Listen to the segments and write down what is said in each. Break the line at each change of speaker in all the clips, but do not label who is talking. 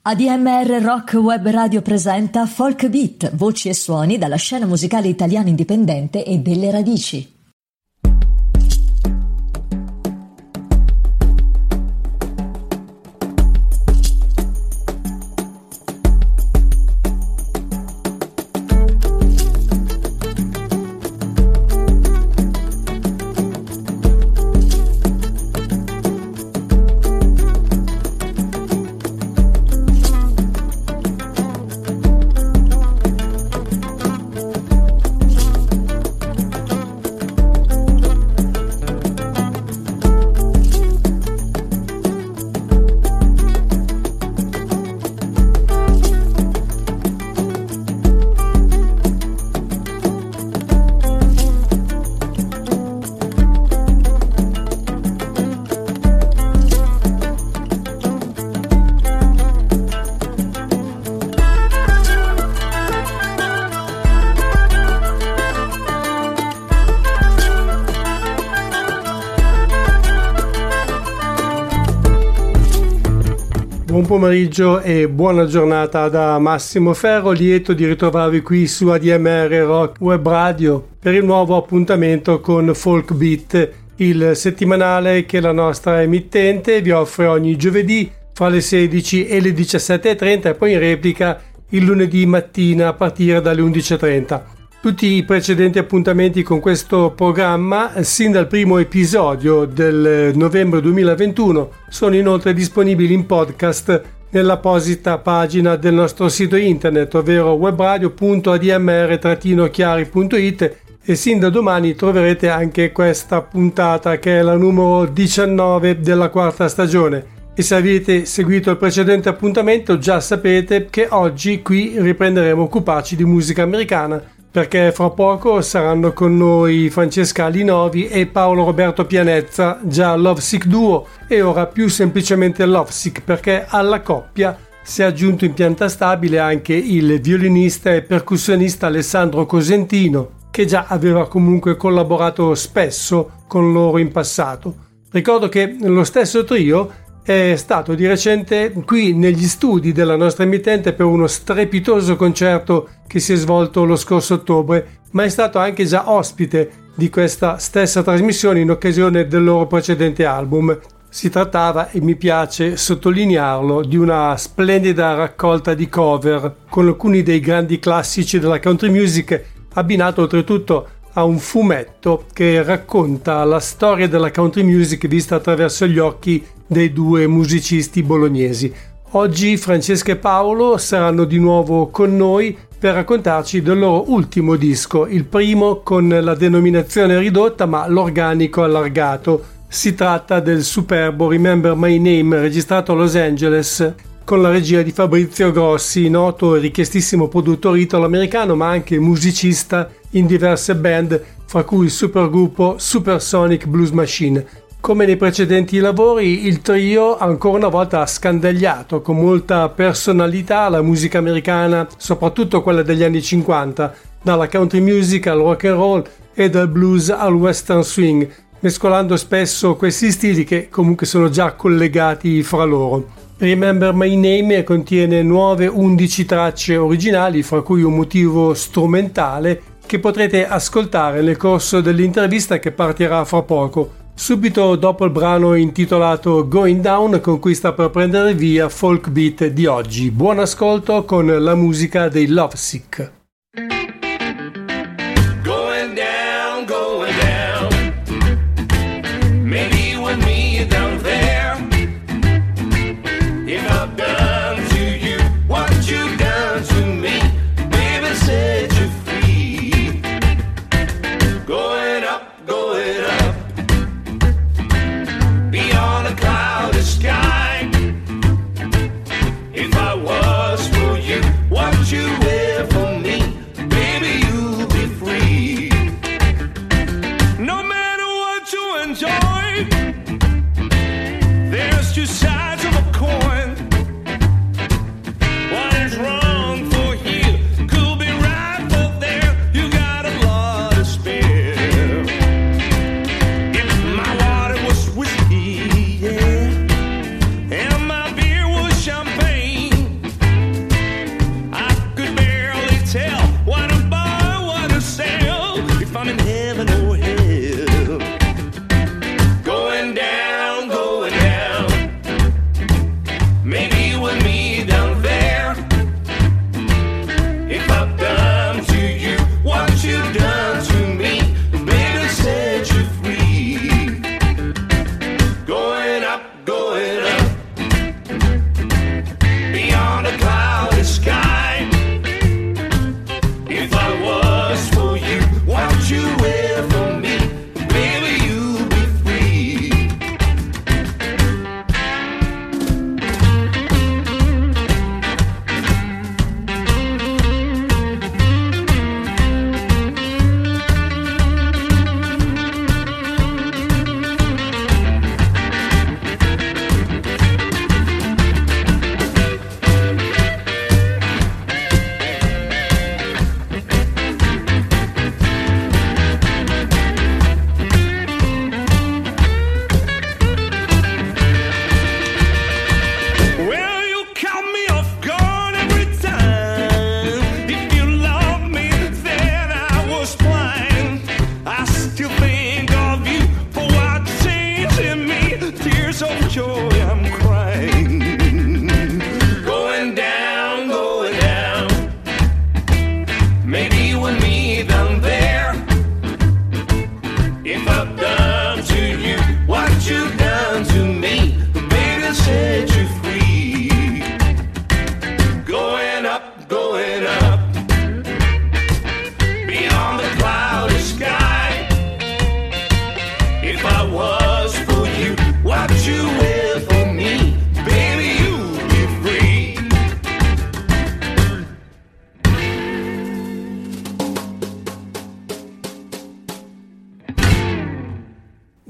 ADMR Rock Web Radio presenta Folk Beat, voci e suoni dalla scena musicale italiana indipendente e delle radici.
Buon pomeriggio e buona giornata da Massimo Ferro, lieto di ritrovarvi qui su ADMR Rock Web Radio per il nuovo appuntamento con Folk Beat, il settimanale che la nostra emittente vi offre ogni giovedì fra le 16 e le 17.30 e poi in replica il lunedì mattina a partire dalle 11.30. Tutti i precedenti appuntamenti con questo programma, sin dal primo episodio del novembre 2021, sono inoltre disponibili in podcast nell'apposita pagina del nostro sito internet, ovvero webradio.admr-chiari.it, e sin da domani troverete anche questa puntata che è la numero 19 della quarta stagione. E se avete seguito il precedente appuntamento già sapete che oggi qui riprenderemo a occuparci di musica americana, perché fra poco saranno con noi Francesca Alinovi e Paolo Roberto Pianezza, già Lovesick Duo, e ora più semplicemente Lovesick, perché alla coppia si è aggiunto in pianta stabile anche il violinista e percussionista Alessandro Cosentino, che già aveva comunque collaborato spesso con loro in passato. Ricordo che lo stesso trio è stato di recente qui negli studi della nostra emittente per uno strepitoso concerto che si è svolto lo scorso ottobre, ma è stato anche già ospite di questa stessa trasmissione in occasione del loro precedente album. Si trattava, e mi piace sottolinearlo, di una splendida raccolta di cover con alcuni dei grandi classici della country music, abbinato oltretutto a un fumetto che racconta la storia della country music vista attraverso gli occhi dei due musicisti bolognesi. Oggi Francesca e Paolo saranno di nuovo con noi per raccontarci del loro ultimo disco, il primo con la denominazione ridotta ma l'organico allargato. Si tratta del superbo Remember My Name, registrato a Los Angeles con la regia di Fabrizio Grossi, noto e richiestissimo produttore italo-americano ma anche musicista in diverse band, fra cui il supergruppo Supersonic Blues Machine. Come nei precedenti lavori, il trio ancora una volta ha scandagliato con molta personalità la musica americana, soprattutto quella degli anni 50, dalla country music al rock and roll e dal blues al western swing, mescolando spesso questi stili che comunque sono già collegati fra loro. Remember My Name contiene nuove 11 tracce originali, fra cui un motivo strumentale che potrete ascoltare nel corso dell'intervista che partirà fra poco, subito dopo il brano intitolato Going Down, con cui sta per prendere via Folk Beat di oggi. Buon ascolto con la musica dei Lovesick.
Going down, going down. Maybe with me down there. If I've done to you what you've done to me, baby, set you free. Going up, going up. Beyond a clouded sky. If I was for you, what you were for me,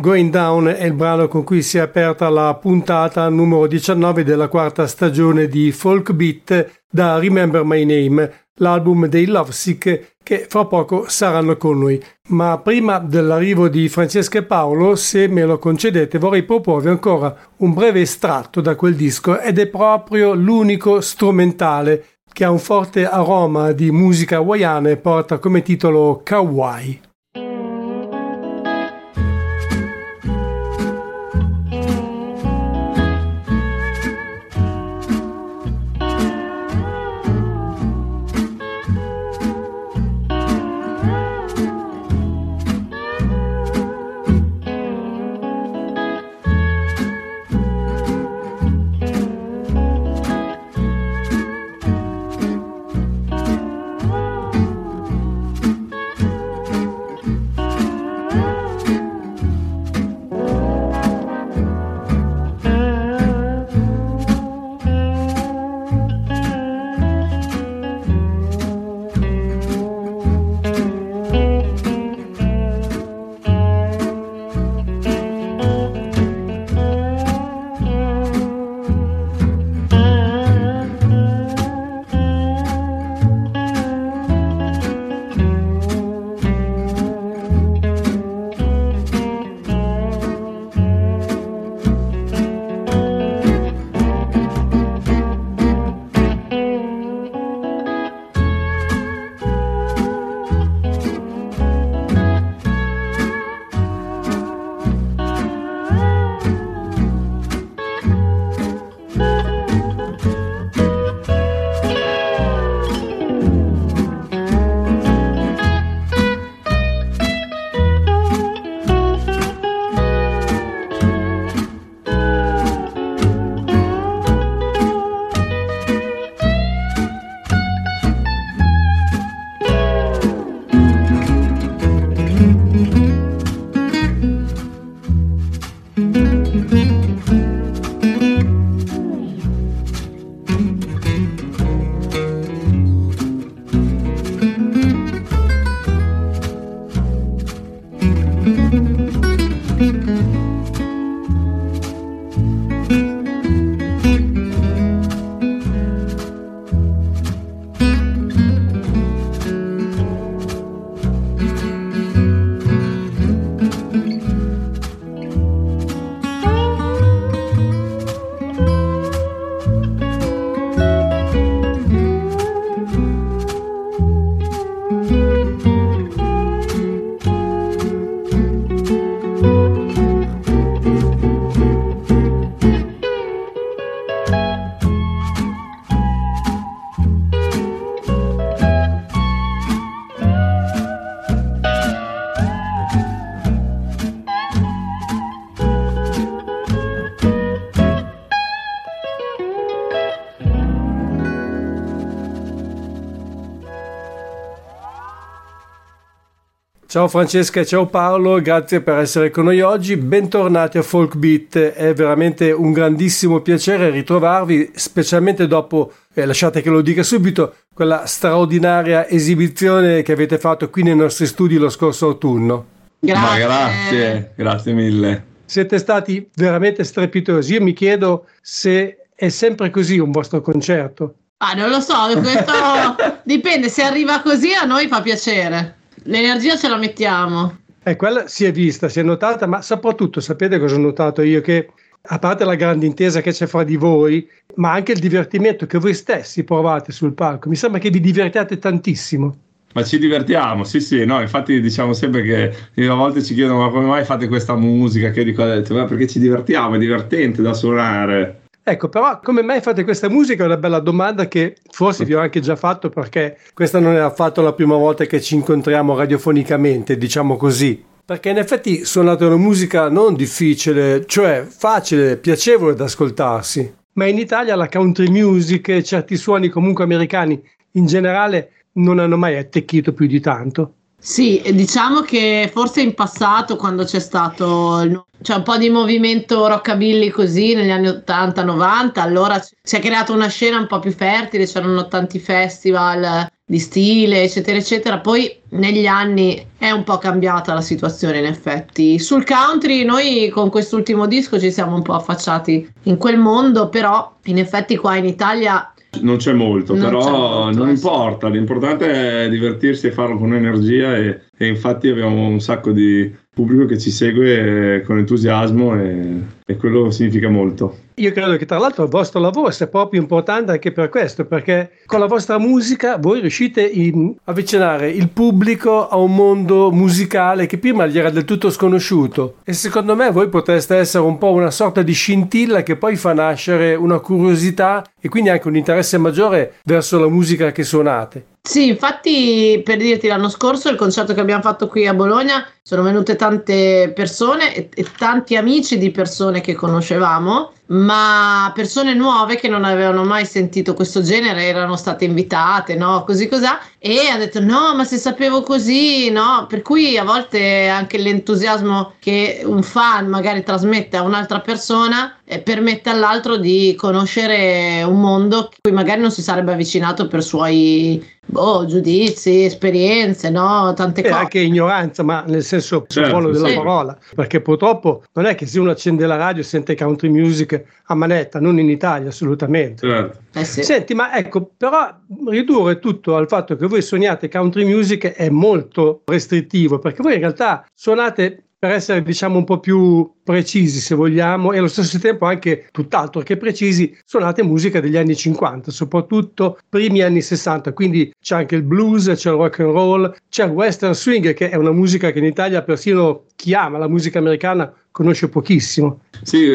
Going Down è il brano con cui si è aperta la puntata numero 19 della quarta stagione di Folk Beat da Remember My Name, l'album dei Lovesick che fra poco saranno con noi. Ma prima dell'arrivo di Francesca e Paolo, se me lo concedete, vorrei proporvi ancora un breve estratto da quel disco ed è proprio l'unico strumentale che ha un forte aroma di musica hawaiana e porta come titolo Kauai. Ciao Francesca e ciao Paolo, grazie per essere con noi oggi, bentornati a Folk Beat, è veramente un grandissimo piacere ritrovarvi, specialmente dopo, lasciate che lo dica subito, quella straordinaria esibizione che avete fatto qui nei nostri studi lo scorso autunno.
Grazie mille.
Siete stati veramente strepitosi, io mi chiedo se è sempre così un vostro concerto.
Non lo so, questo dipende, se arriva così a noi fa piacere. L'energia ce la mettiamo.
Quella si è vista, si è notata, ma soprattutto sapete cosa ho notato io? Che a parte la grande intesa che c'è fra di voi, ma anche il divertimento che voi stessi provate sul palco, mi sembra che vi divertiate tantissimo.
Ma ci divertiamo, sì, no, infatti diciamo sempre che a volte ci chiedono ma come mai fate questa musica, che dico, perché ci divertiamo, è divertente da suonare.
Ecco, però come mai fate questa musica è una bella domanda che forse vi ho anche già fatto, perché questa non è affatto la prima volta che ci incontriamo radiofonicamente, diciamo così. Perché in effetti suonate una musica non difficile, cioè facile, piacevole da ascoltarsi. Ma in Italia la country music e certi suoni comunque americani in generale non hanno mai attecchito più di tanto.
Sì, diciamo che forse in passato, quando c'è stato un po' di movimento rockabilly così negli anni 80-90, allora si è creata una scena un po' più fertile, c'erano tanti festival di stile, eccetera, eccetera. Poi negli anni è un po' cambiata la situazione, in effetti. Sul country noi con quest'ultimo disco ci siamo un po' affacciati in quel mondo, però in effetti qua in Italia
non c'è molto,
Non
però
c'è molto,
non
sì.
importa, l'importante è divertirsi e farlo con energia e infatti abbiamo un sacco di pubblico che ci segue con entusiasmo e quello significa molto.
Io credo che tra l'altro il vostro lavoro sia proprio importante anche per questo, perché con la vostra musica voi riuscite a avvicinare il pubblico a un mondo musicale che prima gli era del tutto sconosciuto, e secondo me voi potreste essere un po' una sorta di scintilla che poi fa nascere una curiosità e quindi anche un interesse maggiore verso la musica che suonate.
Sì, infatti, per dirti, l'anno scorso il concerto che abbiamo fatto qui a Bologna sono venute tante persone e tanti amici di persone che conoscevamo, ma persone nuove che non avevano mai sentito questo genere, erano state invitate, no? Così cos'ha, e ha detto no, ma se sapevo così, no? Per cui a volte anche l'entusiasmo che un fan magari trasmette a un'altra persona permette all'altro di conoscere un mondo a cui magari non si sarebbe avvicinato per suoi giudizi, esperienze, no? Tante
E
cose.
anche ignoranza, ma nel senso
Certo,
buono della
sì.
parola, perché purtroppo non è che se uno accende la radio e sente country music a manetta, non in Italia assolutamente.
Certo.
Sì.
Senti, ma ecco, però ridurre tutto al fatto che voi suoniate country music è molto restrittivo, perché voi in realtà suonate, per essere diciamo un po' più precisi se vogliamo, e allo stesso tempo anche tutt'altro che precisi, suonate musica degli anni 50, soprattutto primi anni 60, quindi c'è anche il blues, c'è il rock and roll, c'è il western swing, che è una musica che in Italia persino chi ama la musica americana conosce pochissimo.
Sì,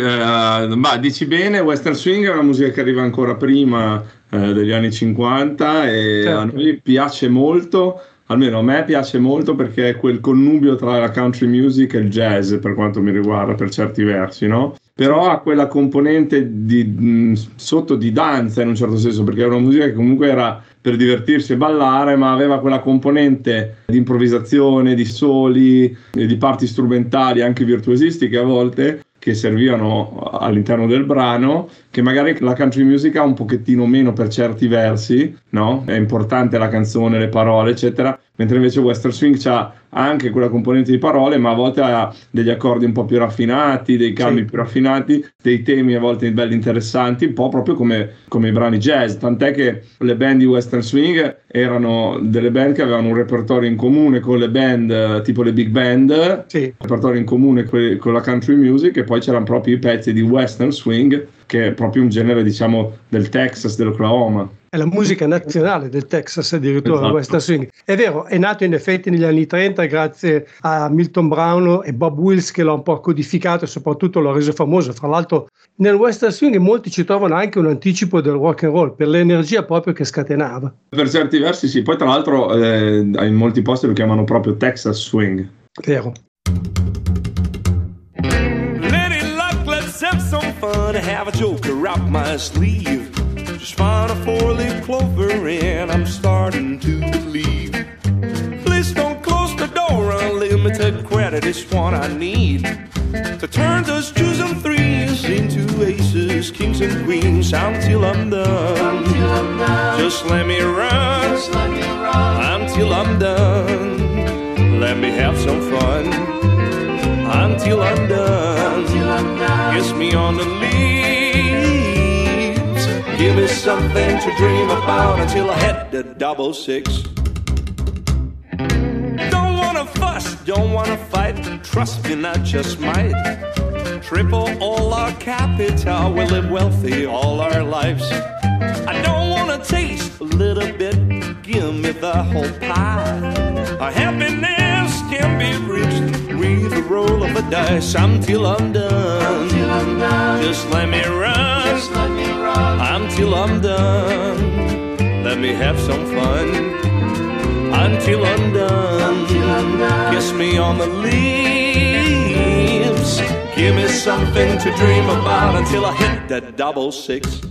ma dici bene, Western Swing è una musica che arriva ancora prima degli anni 50 e
Certo.
a noi piace molto, almeno a me piace molto perché è quel connubio tra la country music e il jazz, per quanto mi riguarda, per certi versi, no? Però ha quella componente sotto di danza in un certo senso, perché è una musica che comunque era per divertirsi e ballare, ma aveva quella componente di improvvisazione, di soli e di parti strumentali anche virtuosistiche a volte, che servivano all'interno del brano, che magari la country music ha un pochettino meno per certi versi, no? È importante la canzone, le parole, eccetera, mentre invece Western Swing c'ha anche quella componente di parole, ma a volte ha degli accordi un po' più raffinati, dei cambi più raffinati, dei temi a volte belli interessanti, un po' proprio come i brani jazz, tant'è che le band di Western Swing erano delle band che avevano un repertorio in comune con le band tipo le big band,
Sì.
repertorio in comune con la country music, e poi c'erano proprio i pezzi di Western Swing, che è proprio un genere diciamo del Texas, dell'Oklahoma.
È la musica nazionale del Texas, addirittura,
Esatto.
Western Swing. È vero, è nato in effetti negli anni 30 grazie a Milton Brown e Bob Wills, che l'ha un po' codificato e soprattutto l'ha reso famoso. Fra l'altro nel Western Swing molti ci trovano anche un anticipo del rock and roll per l'energia proprio che scatenava.
Per certi versi sì, poi tra l'altro in molti posti lo chiamano proprio Texas Swing.
Vero.
Lady luck, let's have some fun. Have a joker up my sleeve. Just found a 4-leaf clover and I'm starting to believe. Please don't close the door. Unlimited credit is what I need to turn those 2s and 3s into aces, kings and queens until I'm done. Just let me run until I'm done. Let me have some fun until I'm done. Kiss me on the leaves. Give me something to dream about until I hit the 66. Don't wanna fuss, don't wanna fight. Trust me, not just might. Triple all our capital, we live wealthy all our lives. I don't wanna taste a little bit, give me the whole pie. Our happiness can be reached with a roll of the dice until I'm done. Just let me run until I'm done. Let me have some fun until I'm done. Kiss me on the lips. Give me something to dream about until I hit that 66.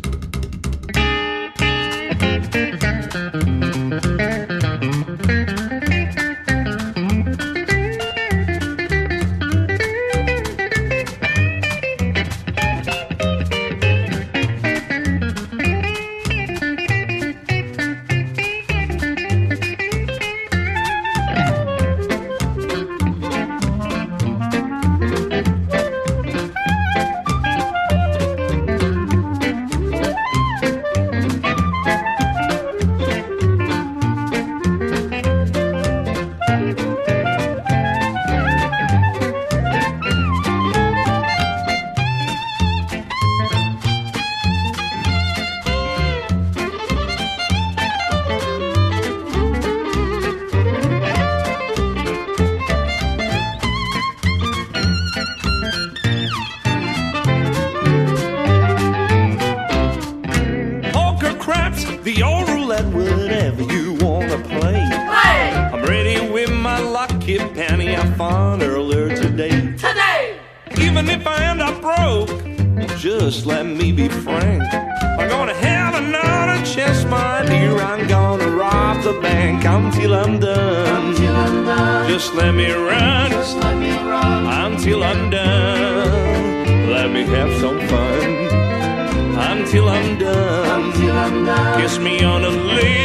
craps, the old roulette, whatever you wanna play. I'm ready with my lucky penny I found earlier today. Even if I end up broke, just let me be frank. I'm gonna have another chance, my dear. I'm gonna rob the bank until I'm done. Just let me run until I'm done. Let me have some fun until I'm done. Kiss me on the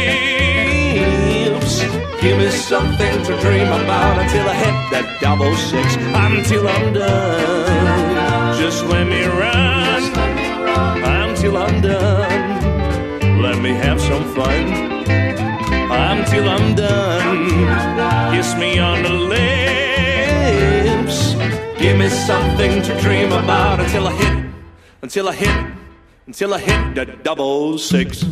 lips. Give me something to dream about until I hit that 666. Until I'm done. Just let me run until I'm done. Let me have some fun until I'm done. Kiss me on the lips. Give me something to dream about until I hit the 666.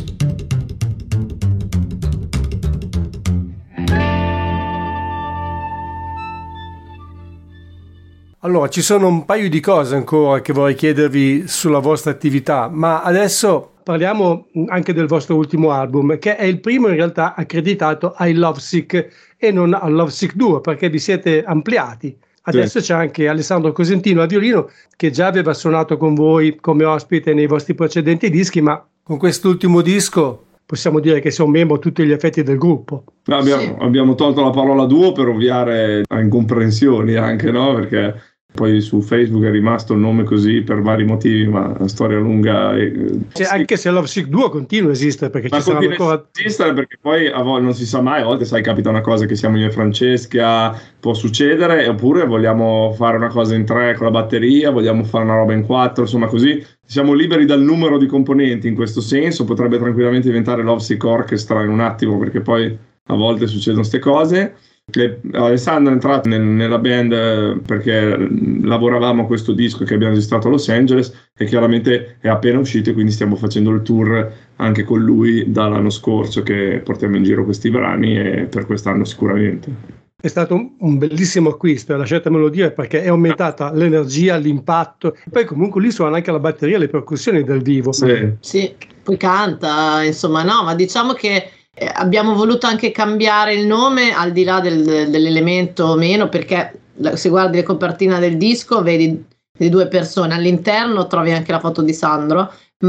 Allora, ci sono un paio di cose ancora che vorrei chiedervi sulla vostra attività, ma adesso parliamo anche del vostro ultimo album, che è il primo in realtà accreditato ai Lovesick e non al Lovesick Duo, perché vi siete ampliati. Adesso c'è anche Alessandro Cosentino al violino, che già aveva suonato con voi come ospite nei vostri precedenti dischi, ma con quest'ultimo disco possiamo dire che sei un membro a tutti gli effetti del gruppo.
Abbiamo tolto la parola duo per ovviare a incomprensioni anche, no? Perché poi su Facebook è rimasto il nome così per vari motivi, ma una storia lunga.
Anche se Lovesick Duo continua a esistere, perché ci sarà ancora.
Esistere perché poi a volte non si sa mai, a volte sai capita una cosa che siamo io e Francesca, può succedere, oppure vogliamo fare una cosa in 3 con la batteria, vogliamo fare una roba in 4, insomma così siamo liberi dal numero di componenti. In questo senso potrebbe tranquillamente diventare Lovesick Orchestra in un attimo, perché poi a volte succedono queste cose. Alessandro è entrato nella band perché lavoravamo a questo disco che abbiamo registrato a Los Angeles e chiaramente è appena uscito, e quindi stiamo facendo il tour anche con lui dall'anno scorso, che portiamo in giro questi brani, e per quest'anno sicuramente.
È stato un bellissimo acquisto, lasciatemelo dire, perché è aumentata l'energia, l'impatto. Poi comunque lì suona anche la batteria e le percussioni dal vivo.
Sì, poi canta, insomma, no, ma diciamo che abbiamo voluto anche cambiare il nome al di là dell'elemento meno, perché se guardi le copertine del disco vedi le 2 persone, all'interno trovi anche la foto di Sandro,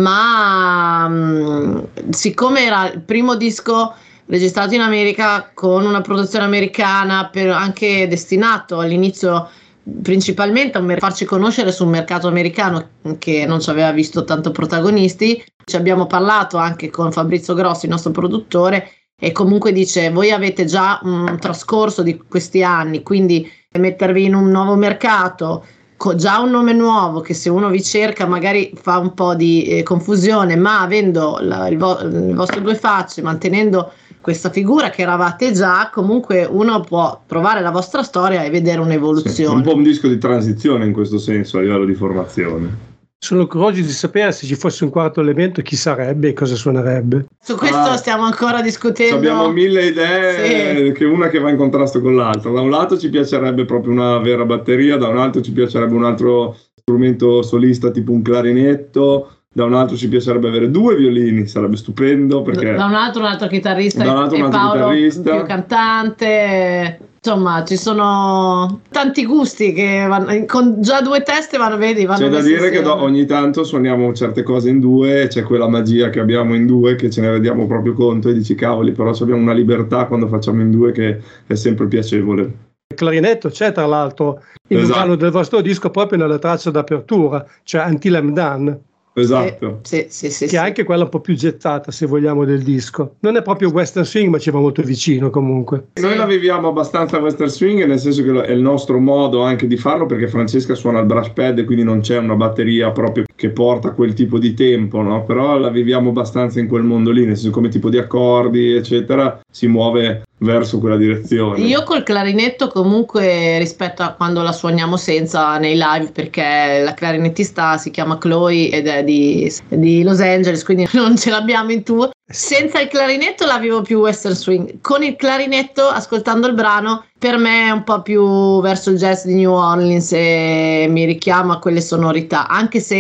ma siccome era il primo disco registrato in America con una produzione americana, anche destinato all'inizio principalmente a farci conoscere sul mercato americano, che non ci aveva visto tanto protagonisti. Ci abbiamo parlato anche con Fabrizio Grossi, il nostro produttore, e comunque dice: voi avete già un trascorso di questi anni, quindi mettervi in un nuovo mercato, già un nome nuovo che se uno vi cerca magari fa un po' di confusione, ma avendo il vostro due facce, mantenendo questa figura che eravate già, comunque uno può trovare la vostra storia e vedere un'evoluzione.
Sì, un po' un disco di transizione in questo senso a livello di formazione.
Sono curioso di sapere se ci fosse un quarto elemento chi sarebbe e cosa suonerebbe.
Su questo stiamo ancora discutendo.
Abbiamo 1000 idee, che una che va in contrasto con l'altra. Da un lato ci piacerebbe proprio una vera batteria, da un altro ci piacerebbe un altro strumento solista tipo un clarinetto, da un altro ci piacerebbe avere 2 violini, sarebbe stupendo, perché
da un altro chitarrista,
da un altro
e Paolo
chitarrista,
più cantante. Insomma, ci sono tanti gusti che con già 2 teste vanno.
C'è da dire che ogni tanto suoniamo certe cose in 2, c'è quella magia che abbiamo in 2 che ce ne rendiamo proprio conto e dici cavoli, però abbiamo una libertà quando facciamo in 2 che è sempre piacevole.
Il clarinetto c'è tra l'altro in un brano del vostro disco, proprio nella traccia d'apertura, cioè Until I'm Done.
Esatto,
sì,
che è anche quella un po' più gettata, se vogliamo, del disco. Non è proprio western swing, ma ci va molto vicino comunque.
Noi la viviamo abbastanza western swing, nel senso che è il nostro modo anche di farlo, perché Francesca suona il brush pad e quindi non c'è una batteria proprio che porta quel tipo di tempo, no? Però la viviamo abbastanza in quel mondo lì, nel senso come tipo di accordi eccetera si muove verso quella direzione.
Io col clarinetto comunque, rispetto a quando la suoniamo senza nei live, perché la clarinettista si chiama Chloe ed è di Los Angeles, quindi non ce l'abbiamo in tour. Senza il clarinetto la vivo più western swing, con il clarinetto, ascoltando il brano, per me è un po' più verso il jazz di New Orleans e mi richiama a quelle sonorità, anche se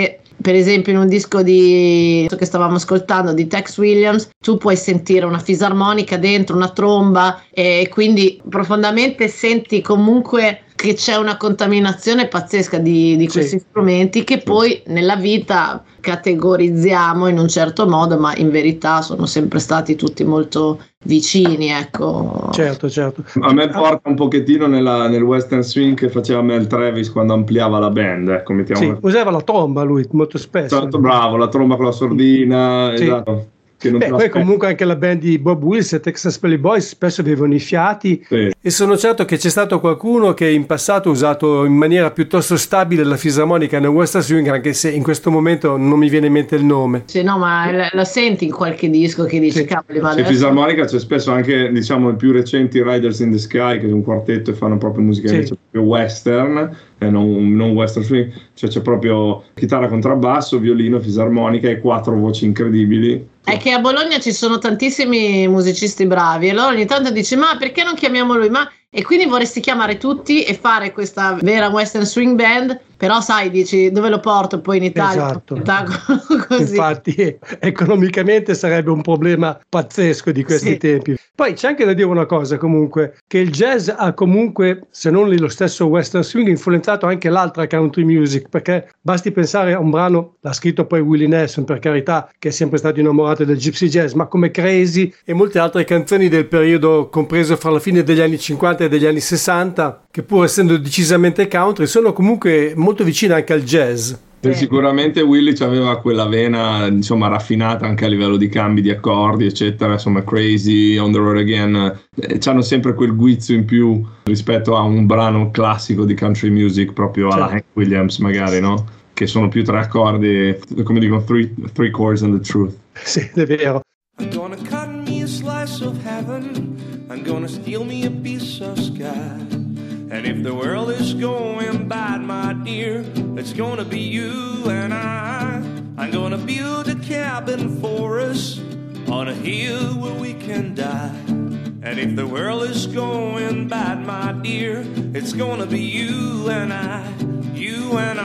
per esempio in un disco che stavamo ascoltando di Tex Williams, tu puoi sentire una fisarmonica dentro, una tromba, e quindi profondamente senti comunque che c'è una contaminazione pazzesca di questi strumenti che poi nella vita categorizziamo in un certo modo, ma in verità sono sempre stati tutti molto vicini, ecco.
Certo.
A me porta un pochettino nel western swing che faceva Mel Travis quando ampliava la band, ecco, mettiamo.
Usava la tromba lui molto spesso.
Certo, bravo, la tromba con la sordina, esatto.
Poi comunque anche la band di Bob Wills e Texas Pelly Boys spesso avevano i fiati, e sono certo che c'è stato qualcuno che in passato ha usato in maniera piuttosto stabile la fisarmonica nel western swing, anche se in questo momento non mi viene in mente il nome.
Sì, no, ma la senti in qualche disco che dici cavoli, ma adesso...
fisarmonica c'è spesso anche, diciamo, i più recenti Riders in the Sky, che è un quartetto e fanno proprio musica invece proprio western, non western swing, cioè c'è proprio chitarra, contrabbasso, violino, fisarmonica e 4 voci incredibili.
È che a Bologna ci sono tantissimi musicisti bravi e allora ogni tanto dici ma perché non chiamiamo lui? E quindi vorresti chiamare tutti e fare questa vera western swing band, però sai, dici dove lo porto poi in Italia?
Esatto.
Così.
Infatti economicamente sarebbe un problema pazzesco di questi tempi. Poi c'è anche da dire una cosa comunque, che il jazz ha comunque, se non lo stesso western swing, influenzato anche l'altra country music, perché basti pensare a un brano, l'ha scritto poi Willie Nelson, per carità, che è sempre stato innamorato del gypsy jazz, ma come Crazy e molte altre canzoni del periodo compreso fra la fine degli anni 50 e degli anni 60, che pur essendo decisamente country sono comunque molto vicine anche al jazz.
Sicuramente Willie aveva quella vena, insomma, raffinata anche a livello di cambi di accordi, eccetera. Insomma, Crazy, On the Road Again, c'hanno sempre quel guizzo in più rispetto a un brano classico di country music, proprio alla Hank Williams, magari, no? Che sono più 3 accordi, come dicono, three chords and the truth.
Sì, è vero.
I'm gonna cut me a slice of heaven. I'm gonna steal me a piece of sky. And if the world is going bad, my dear, it's gonna be you and I. I'm gonna build a cabin for us on a hill where we can die. And if the world is going bad, my dear, it's gonna be you and I. You and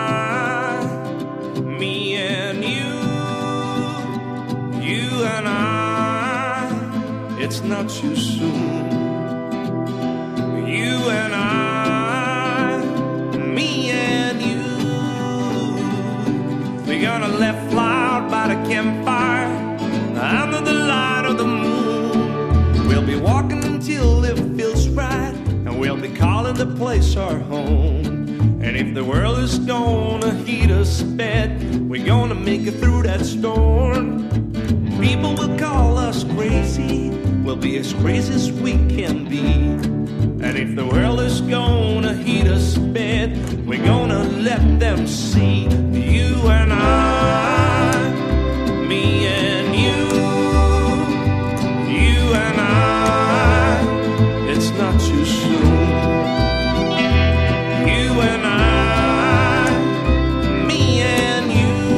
I. Me and you. You and I. It's not too soon. You and I, me and you, we're gonna let fly out by the campfire under the light of the moon. We'll be walking until it feels right, and we'll be calling the place our home. And if the world is gonna heat us bad, we're gonna make it through that storm. People will call us crazy, we'll be as crazy as we can be. And if the world is gonna heat us bad, we're gonna let them see. You and I, me and you. You and I, it's not too soon. You and I, me and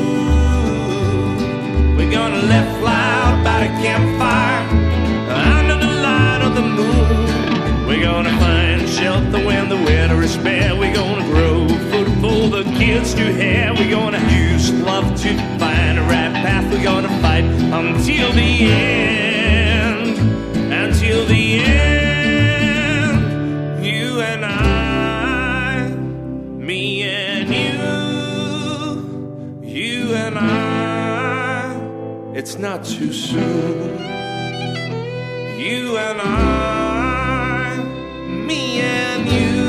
you. We're gonna let fly out by the campfire under the light of the moon. We're gonna find shelter when the weather is bad. We're gonna grow food for the kids to have. We're gonna use love to find the right path. We're gonna fight until the end. Until the end. You and I. Me and you. You and I. It's not too soon. You and I. Me and you,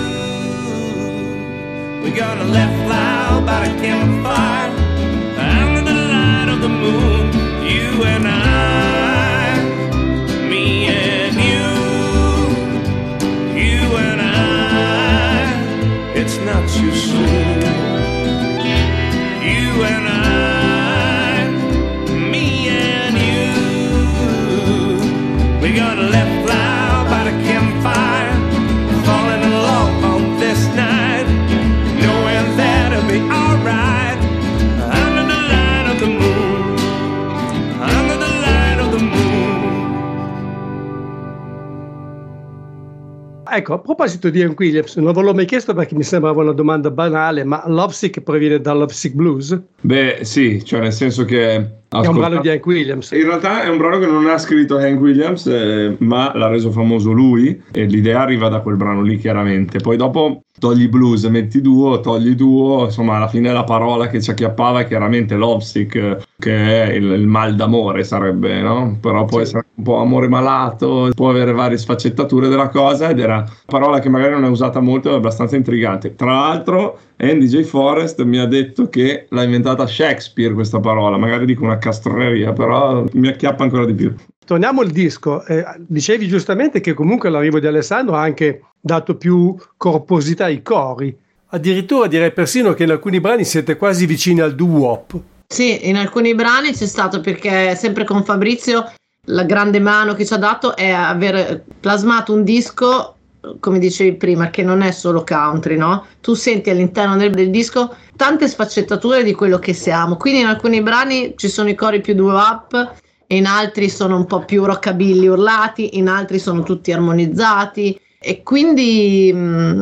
we're gonna let fly out by the campfire under the light of the moon. You and I, me and you and I, it's not too soon. You and I, me and you, we're gonna let fly out by the campfire. Falling in love on this night, knowing that it'll be alright. Under the light of the moon, under the light of
Ecco, a proposito di Hank Williams, non ve l'ho mai chiesto perché mi sembrava una domanda banale, ma Lovesick proviene da Lovesick Blues?
Beh, sì, cioè nel senso che
È un brano di Hank Williams.
In realtà è un brano che non ha scritto Hank Williams, ma l'ha reso famoso lui, e l'idea arriva da quel brano lì chiaramente. Poi dopo togli blues, metti duo, togli duo, insomma alla fine la parola che ci acchiappava è chiaramente lovesick, che è il mal d'amore sarebbe, no? Però può essere un po' amore malato, può avere varie sfaccettature della cosa, ed era una parola che magari non è usata molto, è abbastanza intrigante. Tra l'altro Andy J. Forrest mi ha detto che l'ha inventata Shakespeare questa parola, magari dico una castroneria, però mi acchiappa ancora di più.
Torniamo al disco, dicevi giustamente che comunque l'arrivo di Alessandro ha anche dato più corposità ai cori. Addirittura direi persino che in alcuni brani siete quasi vicini al doo-wop.
Sì, in alcuni brani c'è stato, perché sempre con Fabrizio la grande mano che ci ha dato è aver plasmato un disco, come dicevi prima, che non è solo country, no? Tu senti all'interno del disco tante sfaccettature di quello che siamo, quindi in alcuni brani ci sono i cori più doo-wop, in altri sono un po' più rockabilly urlati, in altri sono tutti armonizzati, e quindi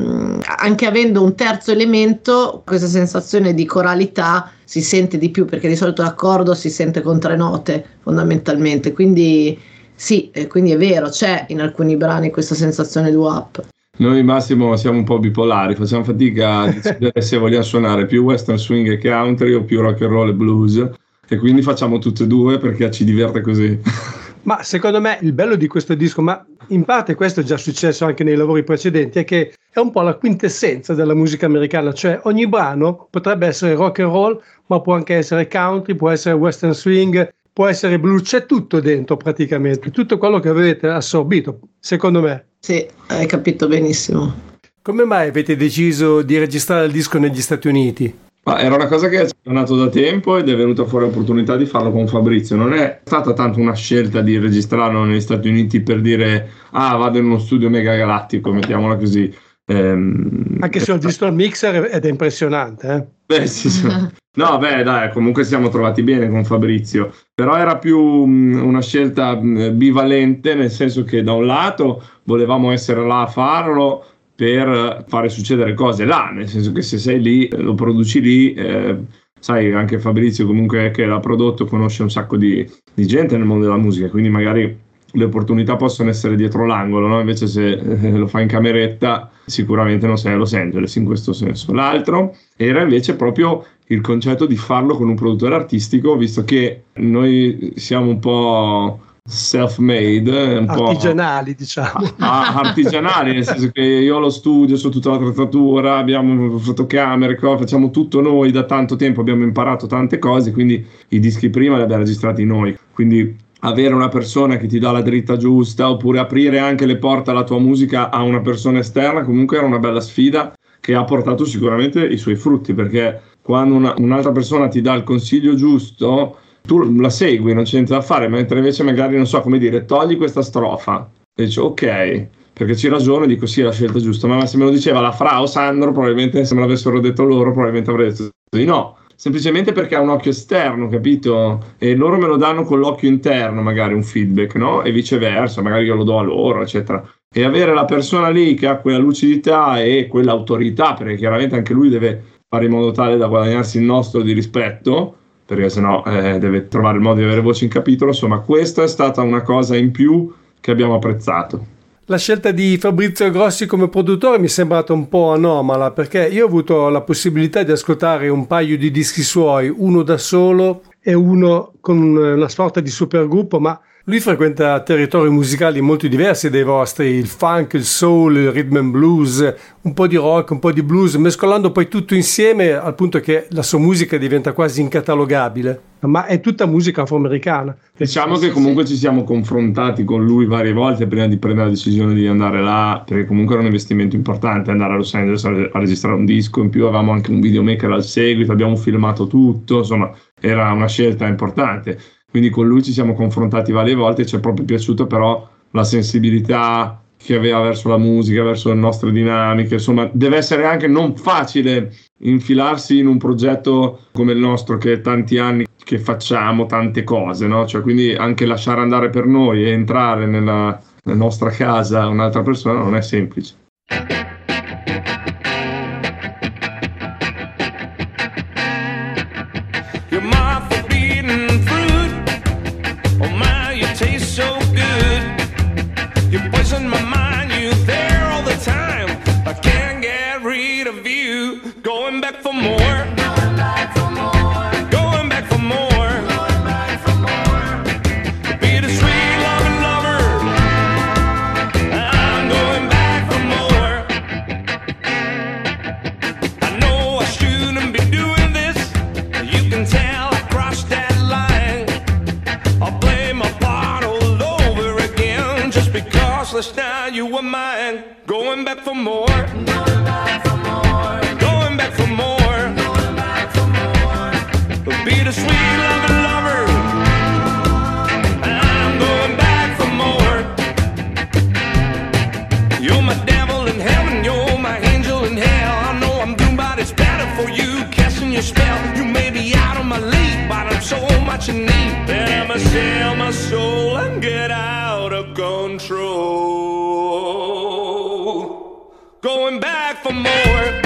anche avendo un terzo elemento questa sensazione di coralità si sente di più, perché di solito l'accordo si sente con 3 note fondamentalmente, quindi sì, quindi è vero, c'è in alcuni brani questa sensazione doo-wop.
Noi Massimo siamo un po' bipolari, facciamo fatica a decidere se vogliamo suonare più western swing e country o più rock and roll e blues, e quindi facciamo tutte e due perché ci diverte così.
Ma secondo me il bello di questo disco, ma in parte questo è già successo anche nei lavori precedenti, è che è un po' la quintessenza della musica americana, cioè ogni brano potrebbe essere rock and roll, ma può anche essere country, può essere western swing, può essere blues, c'è tutto dentro praticamente, tutto quello che avete assorbito, secondo me.
Sì, hai capito benissimo.
Come mai avete deciso di registrare il disco negli Stati Uniti?
Ma era una cosa che è nato da tempo ed è venuta fuori l'opportunità di farlo con Fabrizio. Non è stata tanto una scelta di registrarlo negli Stati Uniti per dire vado in uno studio mega galattico, mettiamola così.
Anche se ho visto il mixer ed è impressionante.
Beh, sì. No, beh, dai, comunque siamo trovati bene con Fabrizio. Però era più una scelta bivalente, nel senso che da un lato volevamo essere là a farlo per fare succedere cose là, nel senso che se sei lì, lo produci lì, sai, anche Fabrizio comunque che l'ha prodotto conosce un sacco di gente nel mondo della musica, quindi magari le opportunità possono essere dietro l'angolo, no? Invece se lo fai in cameretta sicuramente non sei a Los Angeles in questo senso. L'altro era invece proprio il concetto di farlo con un produttore artistico, visto che noi siamo un po' self-made, un
artigianali, diciamo.
Artigianali, nel senso che io ho lo studio, so tutta l'attrezzatura, abbiamo fotocamere, facciamo tutto noi da tanto tempo, abbiamo imparato tante cose, quindi i dischi prima li abbiamo registrati noi, quindi avere una persona che ti dà la dritta giusta, oppure aprire anche le porte alla tua musica a una persona esterna, comunque era una bella sfida che ha portato sicuramente i suoi frutti, perché quando un'altra persona ti dà il consiglio giusto tu la segui, non c'è niente da fare, mentre invece magari, non so come dire, togli questa strofa e dici ok, perché ci ragiono e dico sì, è la scelta giusta, ma se me lo diceva la Fra o Sandro, probabilmente se me l'avessero detto loro, probabilmente avrei detto di no, semplicemente perché ha un occhio esterno, capito? E loro me lo danno con l'occhio interno, magari un feedback, no? E viceversa, magari io lo do a loro, eccetera. E avere la persona lì che ha quella lucidità e quell'autorità, perché chiaramente anche lui deve fare in modo tale da guadagnarsi il nostro di rispetto, perché sennò deve trovare il modo di avere voce in capitolo. Insomma, questa è stata una cosa in più che abbiamo apprezzato.
La scelta di Fabrizio Grossi come produttore mi è sembrata un po' anomala, perché io ho avuto la possibilità di ascoltare un paio di dischi suoi, uno da solo e uno con una sorta di supergruppo, ma lui frequenta territori musicali molto diversi dai vostri, il funk, il soul, il rhythm and blues, un po' di rock, un po' di blues, mescolando poi tutto insieme al punto che la sua musica diventa quasi incatalogabile. Ma è tutta musica afroamericana.
Diciamo che comunque ci siamo confrontati con lui varie volte prima di prendere la decisione di andare là, perché comunque era un investimento importante andare a Los Angeles a registrare un disco, in più avevamo anche un videomaker al seguito, abbiamo filmato tutto, insomma era una scelta importante. Quindi con lui ci siamo confrontati varie volte, ci è proprio piaciuto però la sensibilità che aveva verso la musica, verso le nostre dinamiche, insomma deve essere anche non facile infilarsi in un progetto come il nostro, che è tanti anni che facciamo tante cose, no? Cioè, quindi anche lasciare andare per noi e entrare la nostra casa a un'altra persona non è semplice.
Now you were mine, going back for more, going back for more, going back for more, going back for more. Be the sweet loving lover, I'm going back for more. You're my devil in heaven, you're my angel in hell. I know I'm doomed, but it's better for you, casting your spell. You may be out of my league, but I'm so much in need that I'ma sell my soul and get out of control. Going back for more.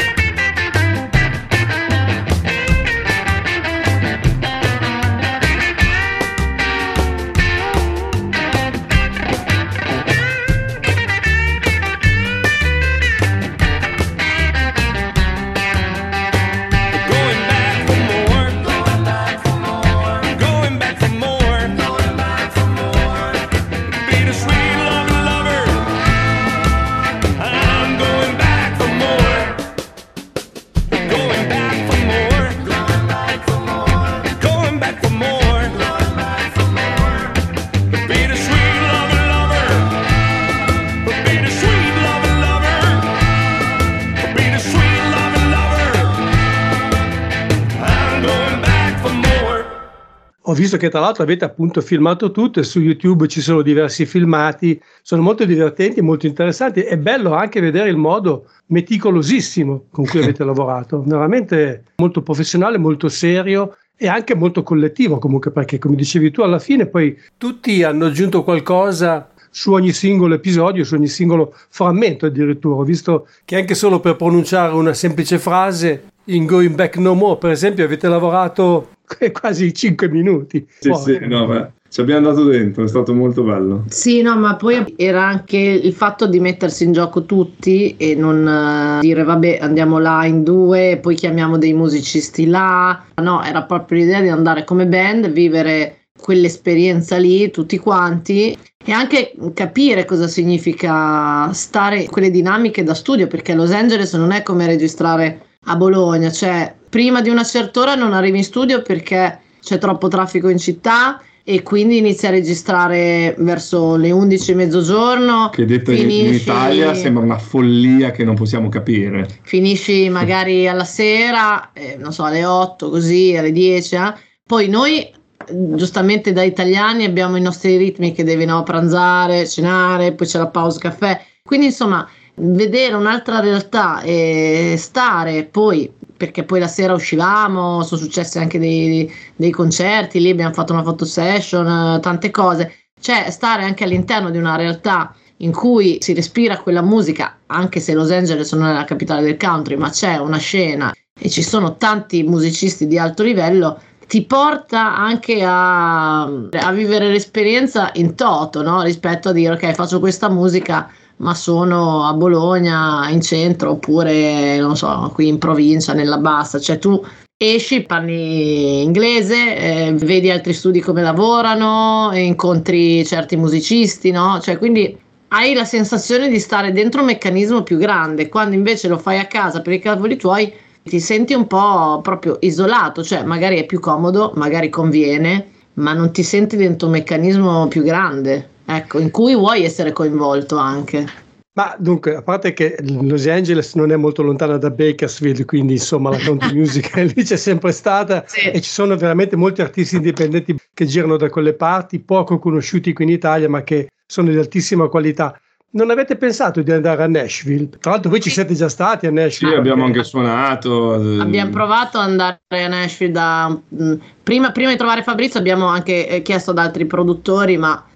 Ho visto che tra l'altro avete appunto filmato tutto e su YouTube ci sono diversi filmati, sono molto divertenti, molto interessanti. È bello anche vedere il modo meticolosissimo con cui avete lavorato, veramente molto professionale, molto serio e anche molto collettivo comunque, perché come dicevi tu alla fine poi tutti hanno aggiunto qualcosa su ogni singolo episodio, su ogni singolo frammento addirittura. Ho visto che anche solo per pronunciare una semplice frase in Going Back No More, per esempio, avete lavorato quasi 5 minuti.
Sì, no, beh, ci abbiamo andato dentro, è stato molto bello.
Sì, no, ma poi era anche il fatto di mettersi in gioco tutti e non dire vabbè andiamo là in due e poi chiamiamo dei musicisti là. No, era proprio l'idea di andare come band, vivere quell'esperienza lì tutti quanti e anche capire cosa significa stare in quelle dinamiche da studio, perché a Los Angeles non è come registrare a Bologna, cioè prima di una certa ora non arrivi in studio perché c'è troppo traffico in città e quindi inizi a registrare verso le 11 mezzogiorno.
Che detto in Italia sembra una follia che non possiamo capire.
Finisci magari alla sera, non so, alle 8 così, alle 10. Poi noi giustamente da italiani abbiamo i nostri ritmi che devono pranzare, cenare, poi c'è la pausa caffè. Quindi insomma vedere un'altra realtà e stare poi, perché poi la sera uscivamo, sono successi anche dei concerti, lì abbiamo fatto una photo session, tante cose, cioè stare anche all'interno di una realtà in cui si respira quella musica, anche se Los Angeles non è la capitale del country, ma c'è una scena e ci sono tanti musicisti di alto livello, ti porta anche a vivere l'esperienza in toto, no? Rispetto a dire ok, faccio questa musica ma sono a Bologna in centro oppure non so qui in provincia nella bassa, cioè tu esci, parli inglese, vedi altri studi come lavorano, incontri certi musicisti, no? Cioè quindi hai la sensazione di stare dentro un meccanismo più grande, quando invece lo fai a casa per i cavoli tuoi ti senti un po' proprio isolato, cioè magari è più comodo, magari conviene, ma non ti senti dentro un meccanismo più grande, ecco, in cui vuoi essere coinvolto anche.
Ma dunque, a parte che Los Angeles non è molto lontana da Bakersfield, quindi insomma la country music lì c'è sempre stata, sì. E ci sono veramente molti artisti indipendenti che girano da quelle parti, poco conosciuti qui in Italia, ma che sono di altissima qualità. Non avete pensato di andare a Nashville? Tra l'altro voi ci siete già stati a Nashville.
Sì, abbiamo anche suonato.
Abbiamo provato ad andare a Nashville prima di trovare Fabrizio abbiamo anche chiesto ad altri produttori, ma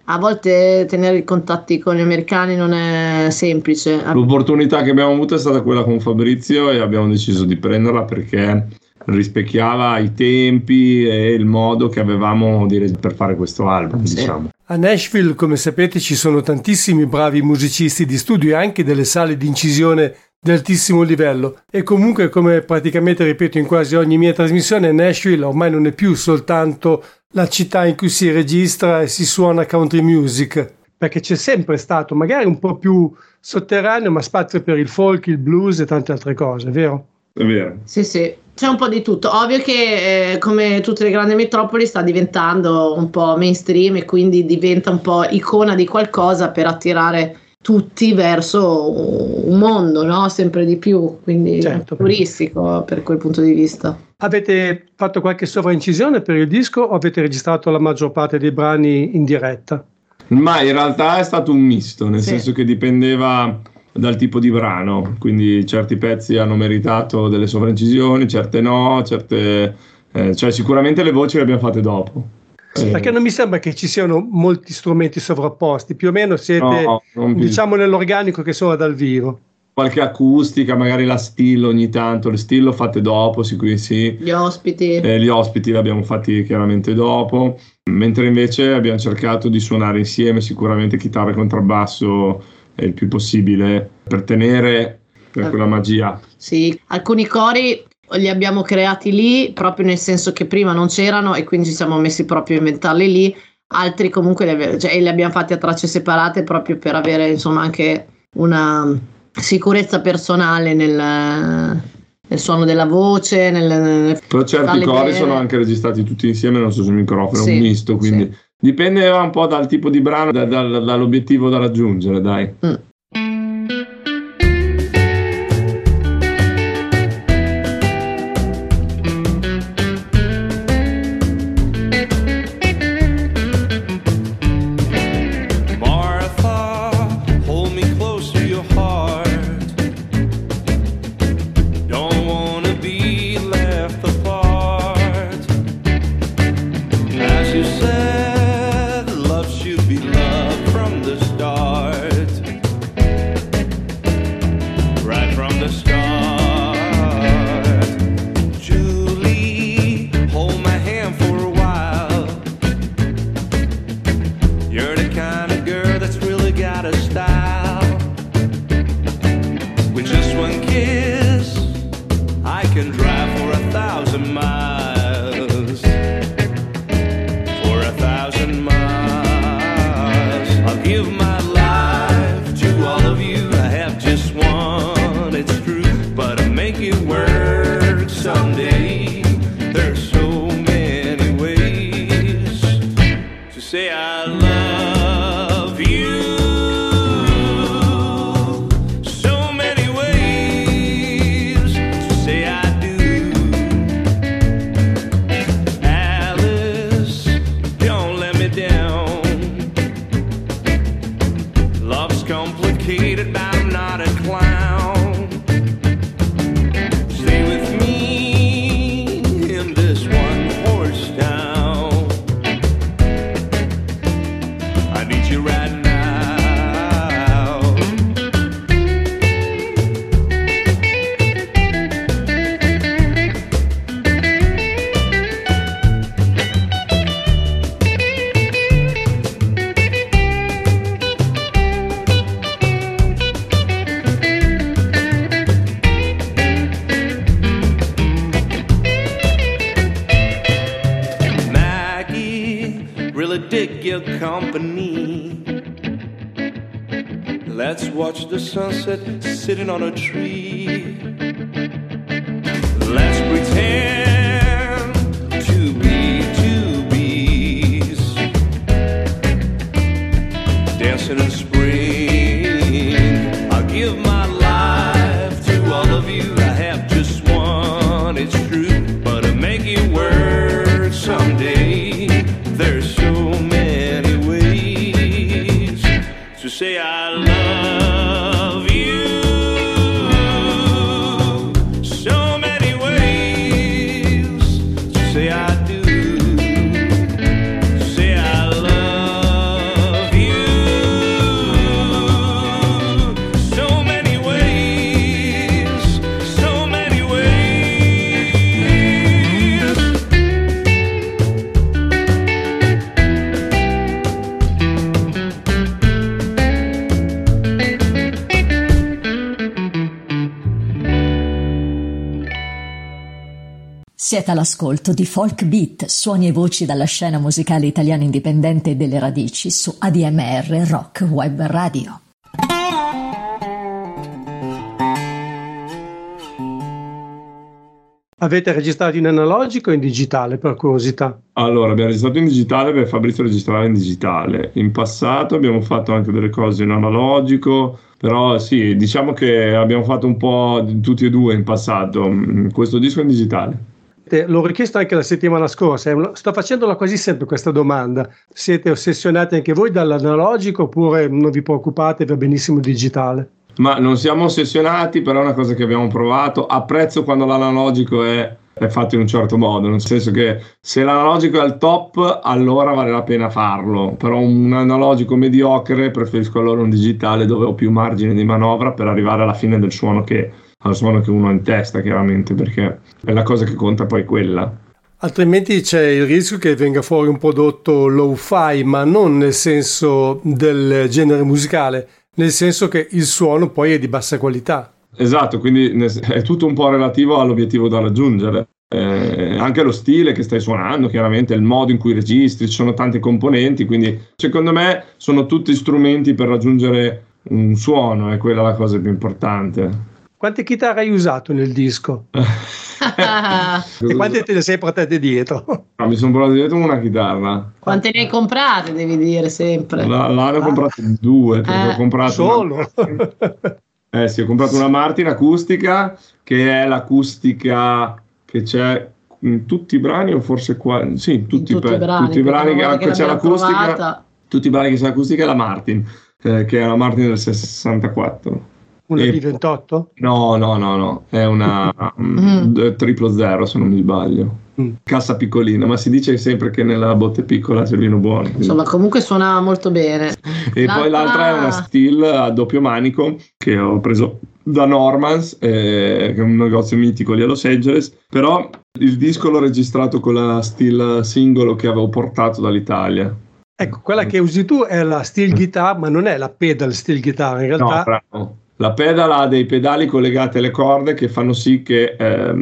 a volte tenere i contatti con gli americani non è semplice.
L'opportunità che abbiamo avuto è stata quella con Fabrizio e abbiamo deciso di prenderla perché rispecchiava i tempi e il modo che avevamo per fare questo album, diciamo.
A Nashville, come sapete, ci sono tantissimi bravi musicisti di studio e anche delle sale di incisione di altissimo livello, e comunque, come praticamente ripeto in quasi ogni mia trasmissione, Nashville ormai non è più soltanto la città in cui si registra e si suona country music, perché c'è sempre stato, magari un po' più sotterraneo, ma spazio per il folk, il blues e tante altre cose, vero?
È vero.
Sì, c'è un po' di tutto. Ovvio che come tutte le grandi metropoli sta diventando un po' mainstream e quindi diventa un po' icona di qualcosa per attirare tutti verso un mondo, no? Sempre di più, quindi certo, turistico per quel punto di vista.
Avete fatto qualche sovraincisione per il disco o avete registrato la maggior parte dei brani in diretta?
Ma in realtà è stato un misto, nel senso che dipendeva dal tipo di brano, quindi certi pezzi hanno meritato delle sovraincisioni, certe no, cioè sicuramente le voci le abbiamo fatte dopo.
Perché non mi sembra che ci siano molti strumenti sovrapposti, più o meno siete diciamo nell'organico che suona dal vivo.
Qualche acustica, magari la Still ogni tanto, le Still l'ho fatte dopo, sì.
Gli ospiti
li abbiamo fatti chiaramente dopo, mentre invece abbiamo cercato di suonare insieme sicuramente chitarra e contrabbasso il più possibile per tenere quella magia.
Sì, alcuni cori li abbiamo creati lì, proprio nel senso che prima non c'erano e quindi ci siamo messi proprio a inventarli lì, altri comunque li abbiamo fatti a tracce separate proprio per avere insomma anche una sicurezza personale nel suono della voce,
però certi cori sono anche registrati tutti insieme, non so sul microfono, è un misto, quindi dipendeva un po' dal tipo di brano, dall'obiettivo da raggiungere, dai.
Let's watch the sunset sitting on a tree. Let's pretend to be two bees dancing in spring. I'll give my life to all of you. I have just one, it's true, but to make it work someday, there's so many ways to say I love. Say I do, say I love
Siete all'ascolto di Folk Beat, suoni e voci dalla scena musicale italiana indipendente e delle radici su ADMR Rock Web Radio.
Avete registrato in analogico o in digitale, per curiosità?
Allora, abbiamo registrato in digitale perché Fabrizio registrava in digitale. In passato abbiamo fatto anche delle cose in analogico, però sì, diciamo che abbiamo fatto un po' di tutti e due in passato. Questo disco è in digitale.
L'ho richiesto anche la settimana scorsa, sto facendola quasi sempre questa domanda. Siete ossessionati anche voi dall'analogico oppure non vi preoccupate, va benissimo il digitale?
Ma non siamo ossessionati, però è una cosa che abbiamo provato. Apprezzo quando l'analogico è fatto in un certo modo, nel senso che se l'analogico è al top allora vale la pena farlo, però un analogico mediocre preferisco allora un digitale dove ho più margine di manovra per arrivare alla fine del suono al suono che uno ha in testa, chiaramente, perché è la cosa che conta poi quella.
Altrimenti c'è il rischio che venga fuori un prodotto low-fi, ma non nel senso del genere musicale, nel senso che il suono poi è di bassa qualità.
Esatto, quindi è tutto un po' relativo all'obiettivo da raggiungere. Anche lo stile che stai suonando, chiaramente il modo in cui registri, ci sono tanti componenti, quindi secondo me sono tutti strumenti per raggiungere un suono, è quella la cosa più importante.
Quante chitarre hai usato nel disco? E quante te ne sei portate dietro?
No, mi sono portato dietro una chitarra.
Quante ne hai comprate, devi dire sempre.
L'hanno comprate due, perché ho comprato
solo?
Sì, ho comprato una Martin acustica, che è l'acustica che c'è in tutti i brani, o forse qua, sì, tutti i brani che c'è l'acustica, provata. Tutti i brani che c'è l'acustica è la Martin, che è una Martin del 64.
Una D28?
No, è una 000 se non mi sbaglio. Cassa piccolina, ma si dice sempre che nella botte piccola c'è il vino buono. Quindi.
Insomma, comunque suona molto bene.
E poi l'altra è una Steel a doppio manico che ho preso da Normans, che è un negozio mitico lì a Los Angeles, però il disco l'ho registrato con la Steel singolo che avevo portato dall'Italia.
Ecco, quella che usi tu è la steel guitar, ma non è la pedal steel guitar, in realtà.
No, bravo. La pedal ha dei pedali collegati alle corde che fanno sì che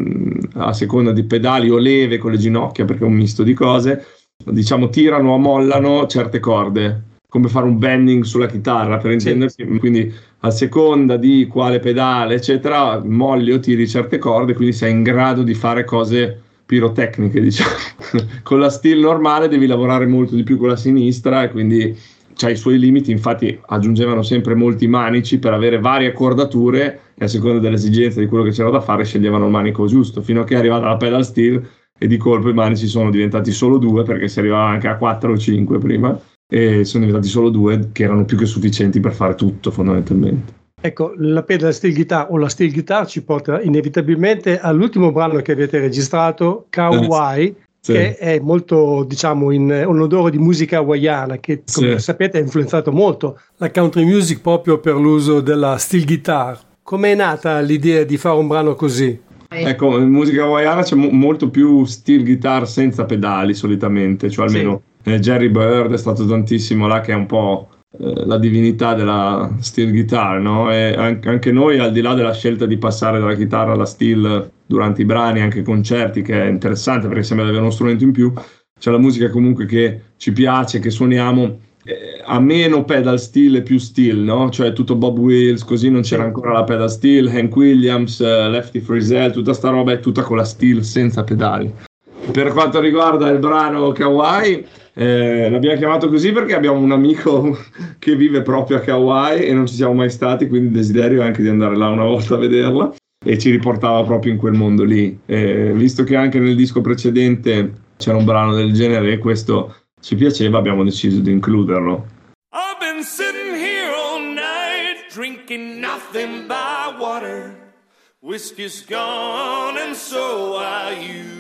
a seconda di pedali o leve con le ginocchia, perché è un misto di cose, diciamo tirano o mollano certe corde, come fare un bending sulla chitarra, per intendersi. Sì. Quindi a seconda di quale pedale eccetera molli o tiri certe corde, quindi sei in grado di fare cose pirotecniche, diciamo. Con la steel normale devi lavorare molto di più con la sinistra e quindi c'ha i suoi limiti. Infatti aggiungevano sempre molti manici per avere varie accordature e a seconda delle esigenze di quello che c'era da fare sceglievano il manico giusto, fino a che è arrivata la pedal steel e di colpo i manici sono diventati solo 2, perché si arrivava anche a 4 o 5 prima, e sono diventati solo 2 che erano più che sufficienti per fare tutto fondamentalmente.
Ecco, la pedal steel guitar o la steel guitar ci porta inevitabilmente all'ultimo brano che avete registrato, Kauai, che è molto, diciamo, in un odore di musica hawaiana che, come sapete, ha influenzato molto la country music proprio per l'uso della steel guitar. Com'è nata l'idea di fare un brano così?
Ecco, in musica hawaiana c'è molto più steel guitar senza pedali solitamente, cioè almeno Jerry Bird è stato tantissimo là, che è un po' la divinità della steel guitar, no? E anche noi, al di là della scelta di passare dalla chitarra alla steel durante i brani, anche concerti, che è interessante perché sembra di avere uno strumento in più, c'è la musica comunque che ci piace, che suoniamo a meno pedal steel e più steel, no? Cioè tutto Bob Wills, così non c'era ancora la pedal steel, Hank Williams, Lefty Frizzell, tutta sta roba è tutta con la steel senza pedali. Per quanto riguarda il brano Kauai, l'abbiamo chiamato così perché abbiamo un amico che vive proprio a Kauai e non ci siamo mai stati, quindi il desiderio è anche di andare là una volta a vederla, e ci riportava proprio in quel mondo lì. Visto che anche nel disco precedente c'era un brano del genere e questo ci piaceva, abbiamo deciso di includerlo.
I've been sitting here all night drinking nothing but water. Whiskey's gone and so are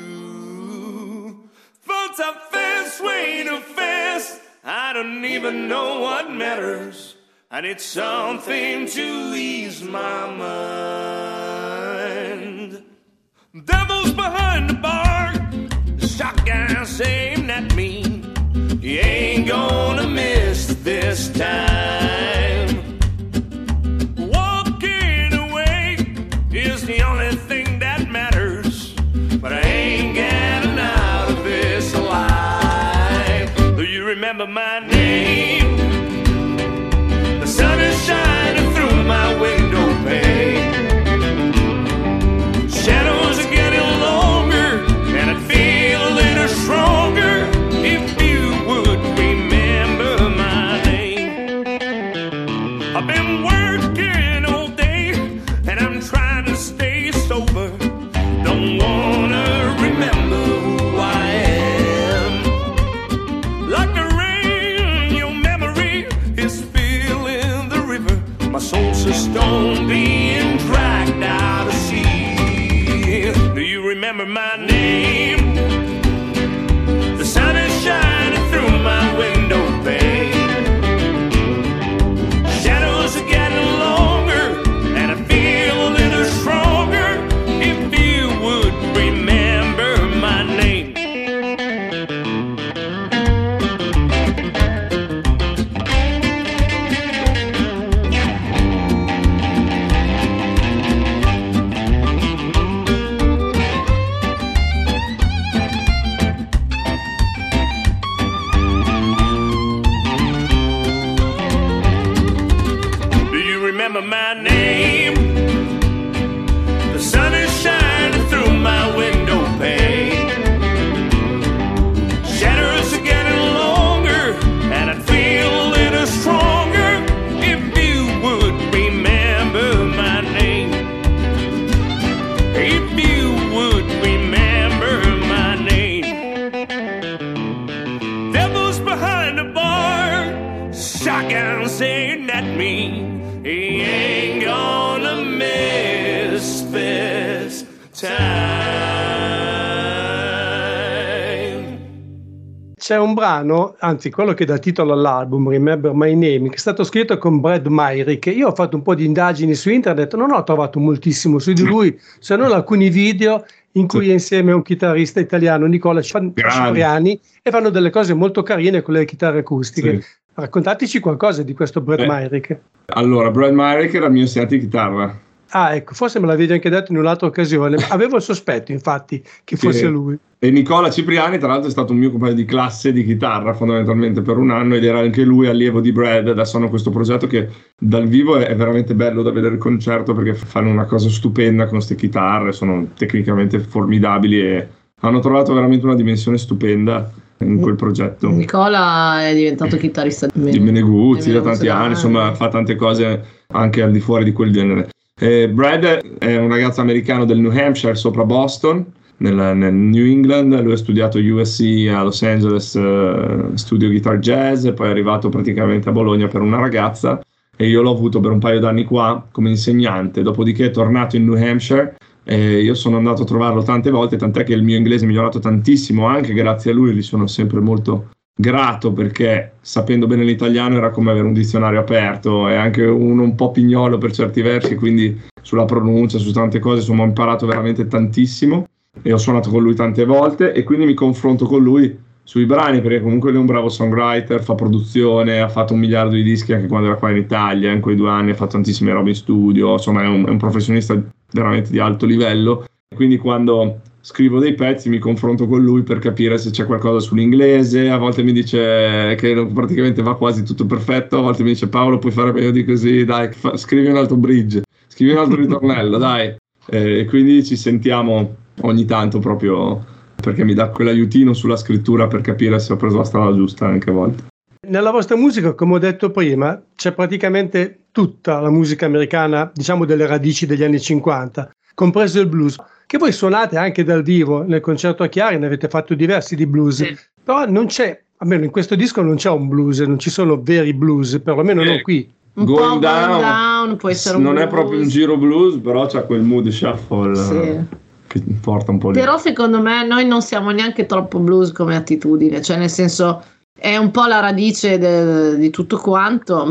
you. Thoughts are fast, way too fast. I don't even know what matters. I need something to ease my mind. Devil's behind the bar, the shotgun's aimed at me. You ain't gonna miss this time. Walking away is the only thing that matters, but I ain't remember my name? The sun is shining through my window pane. Shadows are getting longer, and I feel a little stronger. If you would remember my name. Remember my name. The sun is shining through my window pane. Shadows are getting longer, and I feel a little stronger. If you would remember my name. If you would remember my name. Devils behind the bar, shotgun saying at me. He ain't gonna miss this time.
C'è un brano, anzi quello che dà titolo all'album, Remember My Name, che è stato scritto con Brad Myrick. Io ho fatto un po' di indagini su internet, non ho trovato moltissimo su di lui, se non alcuni video in cui è insieme a un chitarrista italiano, Nicola Cipriani, e fanno delle cose molto carine con le chitarre acustiche. Sì. Raccontateci qualcosa di questo Brad Myrick.
Allora, Brad Myrick era il mio insegnante di chitarra.
Ah, ecco, forse me l'avevi anche detto in un'altra occasione. Avevo il sospetto, infatti, che fosse lui.
E Nicola Cipriani, tra l'altro, è stato un mio compagno di classe di chitarra, fondamentalmente, per un anno, ed era anche lui allievo di Brad. Adesso hanno questo progetto che dal vivo è veramente bello da vedere il concerto, perché fanno una cosa stupenda con queste chitarre, sono tecnicamente formidabili e hanno trovato veramente una dimensione stupenda in quel progetto.
Nicola è diventato chitarrista
di Meneguzzi da tanti anni, insomma fa tante cose anche al di fuori di quel genere. Brad è un ragazzo americano del New Hampshire sopra Boston, nel New England. Lui ha studiato USC a Los Angeles, studio guitar jazz, e poi è arrivato praticamente a Bologna per una ragazza, e io l'ho avuto per un paio d'anni qua come insegnante. Dopodiché è tornato in New Hampshire. Io sono andato a trovarlo tante volte, tant'è che il mio inglese è migliorato tantissimo anche grazie a lui. Gli sono sempre molto grato, perché sapendo bene l'italiano era come avere un dizionario aperto, e anche uno un po' pignolo per certi versi, quindi sulla pronuncia, su tante cose, insomma ho imparato veramente tantissimo, e ho suonato con lui tante volte, e quindi mi confronto con lui sui brani, perché comunque lui è un bravo songwriter, fa produzione, ha fatto 1 miliardo di dischi anche quando era qua in Italia, in quei 2 anni ha fatto tantissime robe in studio, insomma è un professionista veramente di alto livello. Quindi quando scrivo dei pezzi mi confronto con lui per capire se c'è qualcosa sull'inglese. A volte mi dice che praticamente va quasi tutto perfetto, a volte mi dice Paolo puoi fare meglio di così, dai scrivi un altro bridge, scrivi un altro ritornello, dai. E quindi ci sentiamo ogni tanto, proprio perché mi dà quell'aiutino sulla scrittura per capire se ho preso la strada giusta anche a volte.
Nella vostra musica, come ho detto prima, c'è praticamente tutta la musica americana, diciamo delle radici degli anni 50, compreso il blues, che voi suonate anche dal vivo. Nel concerto a Chiari ne avete fatto diversi di blues, sì. Però non c'è, almeno in questo disco non c'è un blues, non ci sono veri blues, perlomeno non qui.
Un Going down può essere un
non
blues.
È proprio un giro blues, però c'ha quel mood shuffle, sì, che porta un po' lì.
Però secondo me noi non siamo neanche troppo blues come attitudine, cioè nel senso è un po' la radice di tutto quanto,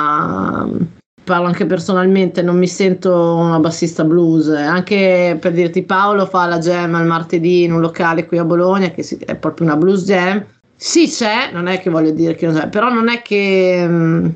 ma parlo anche personalmente, non mi sento una bassista blues. Anche per dirti, Paolo fa la jam al martedì in un locale qui a Bologna che è proprio una blues jam. Sì, c'è, non è che voglio dire che non c'è, però non è che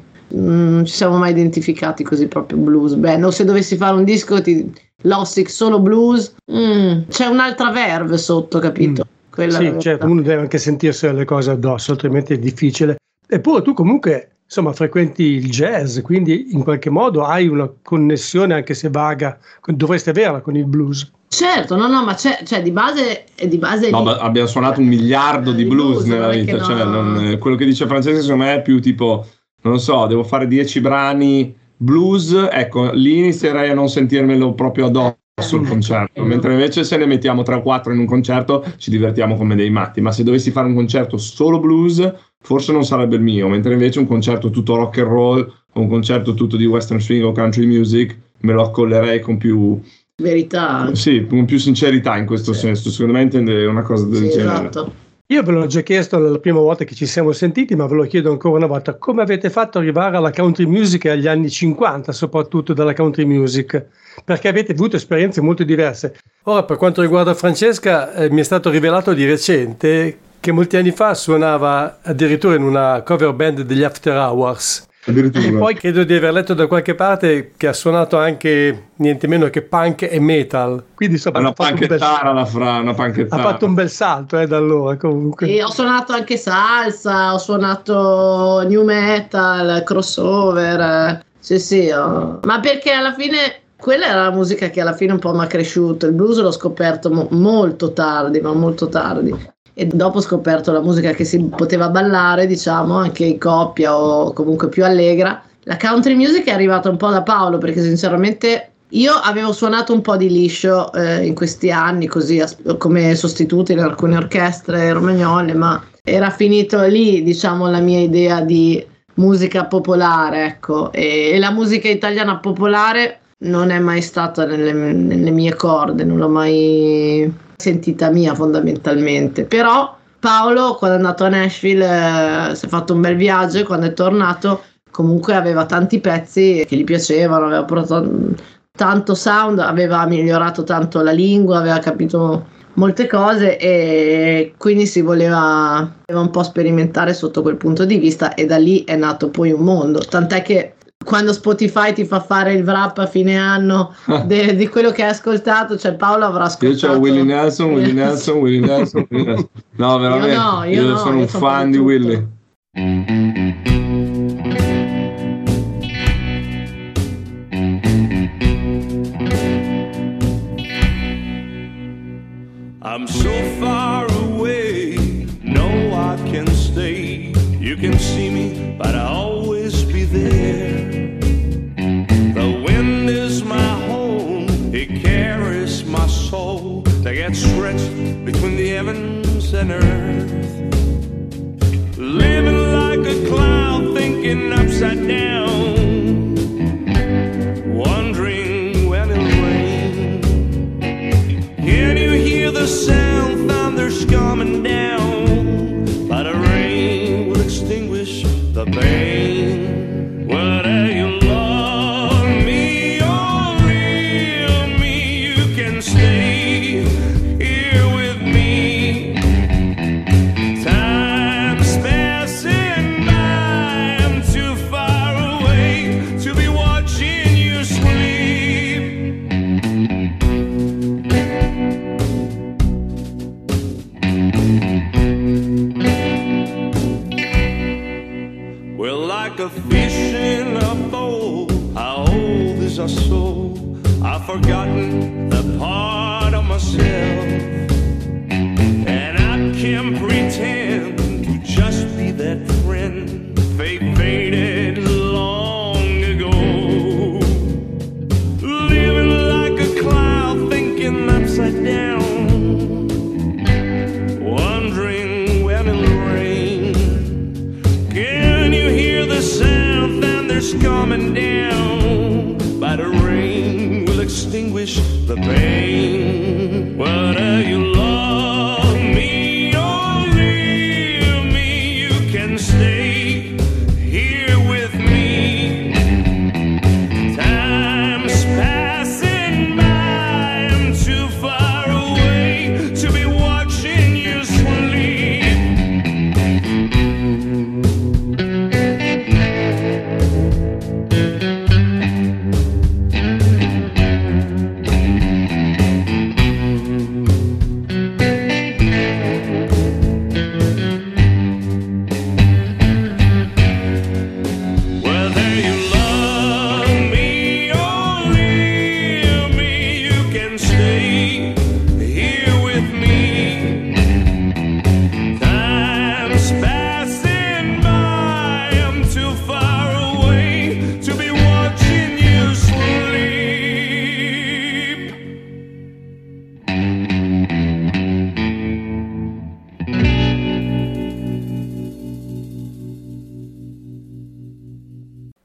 non ci siamo mai identificati così proprio blues. Beh, no, se dovessi fare un disco Lossic solo blues, c'è un'altra verve sotto, capito?
Sì, certo, uno deve anche sentirsi le cose addosso, altrimenti è difficile. Eppure tu comunque, insomma, frequenti il jazz, quindi in qualche modo hai una connessione, anche se vaga, dovresti averla con il blues.
Certo, no, ma c'è di base.
No, ma abbiamo suonato 1 miliardo di blues nella vita,
no.
Cioè, quello che dice Francesco secondo me è più tipo, non lo so, devo fare 10 brani blues, ecco, lì inizierei a non sentirmelo proprio addosso il concerto, mentre invece se ne mettiamo 3 o 4 in un concerto ci divertiamo come dei matti. Ma se dovessi fare un concerto solo blues forse non sarebbe il mio, mentre invece un concerto tutto rock and roll o un concerto tutto di western swing o country music me lo accollerei con più
verità.
Sì, con più sincerità in questo senso, secondo me intende una cosa del genere.
Esatto.
Io ve l'ho già chiesto la prima volta che ci siamo sentiti, ma ve lo chiedo ancora una volta: come avete fatto ad arrivare alla country music e agli anni 50, soprattutto dalla country music? Perché avete avuto esperienze molto diverse. Ora, per quanto riguarda Francesca, mi è stato rivelato di recente che molti anni fa suonava addirittura in una cover band degli After Hours. E poi credo di aver letto da qualche parte che ha suonato anche niente meno che punk e metal. Quindi insomma,
una panchettara
ha fatto un bel salto da allora comunque.
E ho suonato anche salsa, ho suonato new metal, crossover. Sì, ma perché alla fine quella era la musica che alla fine un po' mi ha cresciuto. Il blues l'ho scoperto molto tardi, ma molto tardi. E dopo ho scoperto la musica che si poteva ballare, diciamo, anche in coppia o comunque più allegra. La country music è arrivata un po' da Paolo, perché sinceramente io avevo suonato un po' di liscio in questi anni, così come sostituti in alcune orchestre romagnole, ma era finito lì, diciamo, la mia idea di musica popolare, ecco. E la musica italiana popolare non è mai stata nelle mie corde, non l'ho mai sentita mia fondamentalmente. Però Paolo, quando è andato a Nashville, si è fatto un bel viaggio e quando è tornato comunque aveva tanti pezzi che gli piacevano, aveva portato tanto sound, aveva migliorato tanto la lingua, aveva capito molte cose e quindi voleva un po' sperimentare sotto quel punto di vista, e da lì è nato poi un mondo, tant'è che quando Spotify ti fa fare il wrap a fine anno di quello che hai ascoltato, cioè Paolo avrà ascoltato.
Io c'ho Willie Nelson. No, veramente. Io sono un fan di Willie.
I'm so far away, no I can stay. You can see me, but I'll always be there. The wind is my home, it carries my soul. They get stretched between the heavens and earth. Living like a cloud, thinking upside down, wondering when it'll rain. Can you hear the sound? Thunder's coming down, but the rain will extinguish the pain. Whether you love me or leave me, you can stay here with me. Time's passing by, I'm too far away to be watching you sleep. We're like a fish in a bowl. How old is our soul? I've forgotten the part of myself, and I can't pretend to just be that friend fate faded long ago. Living like a cloud, thinking upside down, wondering when it'll rain. Can you hear the sound? Thunder's coming down, but the rain will extinguish the pain. Whether you love me or leave me, you can stay here with me. Time's passing by, I'm too far away to be watching you sleep.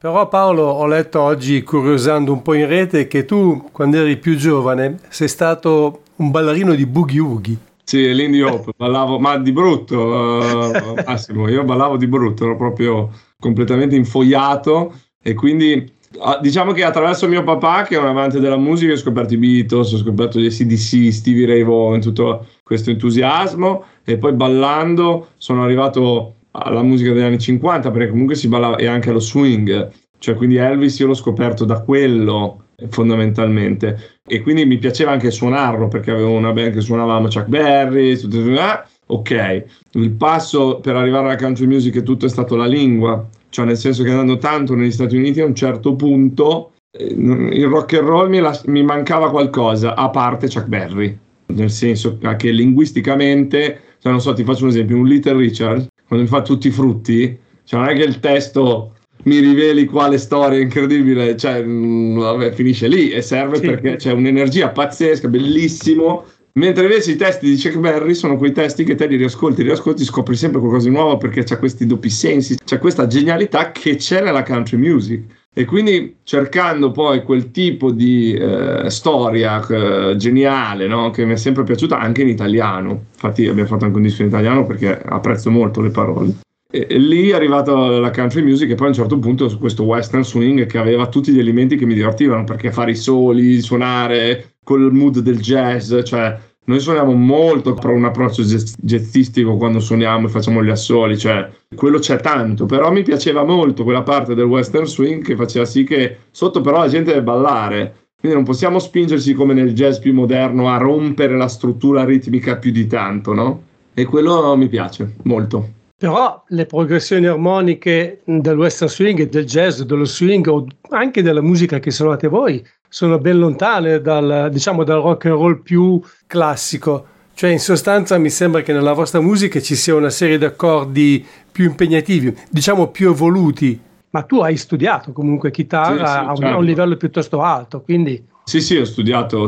Però Paolo, ho letto oggi, curiosando un po' in rete, che tu, quando eri più giovane, sei stato un ballerino di boogie woogie.
Sì, Lindy Hop, ballavo, ma di brutto, Massimo, io ballavo di brutto, ero proprio completamente infogliato e quindi diciamo che attraverso mio papà, che è un amante della musica, ho scoperto i Beatles, ho scoperto gli AC/DC, Stevie Ray Vaughan, tutto questo entusiasmo, e poi ballando sono arrivato alla musica degli anni 50, perché comunque si ballava, e anche allo swing, cioè quindi Elvis io l'ho scoperto da quello fondamentalmente, e quindi mi piaceva anche suonarlo perché avevo una band che suonavamo Chuck Berry, ok, il passo per arrivare alla country music e tutto è stato la lingua, cioè nel senso che andando tanto negli Stati Uniti a un certo punto il rock and roll mi mancava qualcosa, a parte Chuck Berry, nel senso che linguisticamente, cioè non so, ti faccio un esempio, un Little Richard quando mi fa Tutti i frutti, cioè non è che il testo mi riveli quale storia incredibile, cioè vabbè, finisce lì e serve perché c'è un'energia pazzesca, bellissimo, mentre invece i testi di Chuck Berry sono quei testi che te li riascolti, scopri sempre qualcosa di nuovo perché c'è questi doppi sensi, c'è questa genialità che c'è nella country music. E quindi cercando poi quel tipo di storia geniale, no? Che mi è sempre piaciuta anche in italiano, infatti abbiamo fatto anche un disco in italiano perché apprezzo molto le parole. E lì è arrivato la country music e poi a un certo punto su questo western swing che aveva tutti gli elementi che mi divertivano, perché fare i soli, suonare col mood del jazz, cioè noi suoniamo molto per un approccio jazzistico quando suoniamo e facciamo gli assoli, cioè quello c'è tanto, però mi piaceva molto quella parte del western swing che faceva sì che sotto però la gente deve ballare, quindi non possiamo spingersi come nel jazz più moderno a rompere la struttura ritmica più di tanto, no? E quello mi piace molto.
Però le progressioni armoniche del western swing e del jazz, dello swing o anche della musica che suonate voi sono ben lontane dal rock and roll più classico. Cioè in sostanza mi sembra che nella vostra musica ci sia una serie di accordi più impegnativi, diciamo più evoluti. Ma tu hai studiato comunque chitarra
sì,
a un livello piuttosto alto, quindi...
Sì, ho studiato.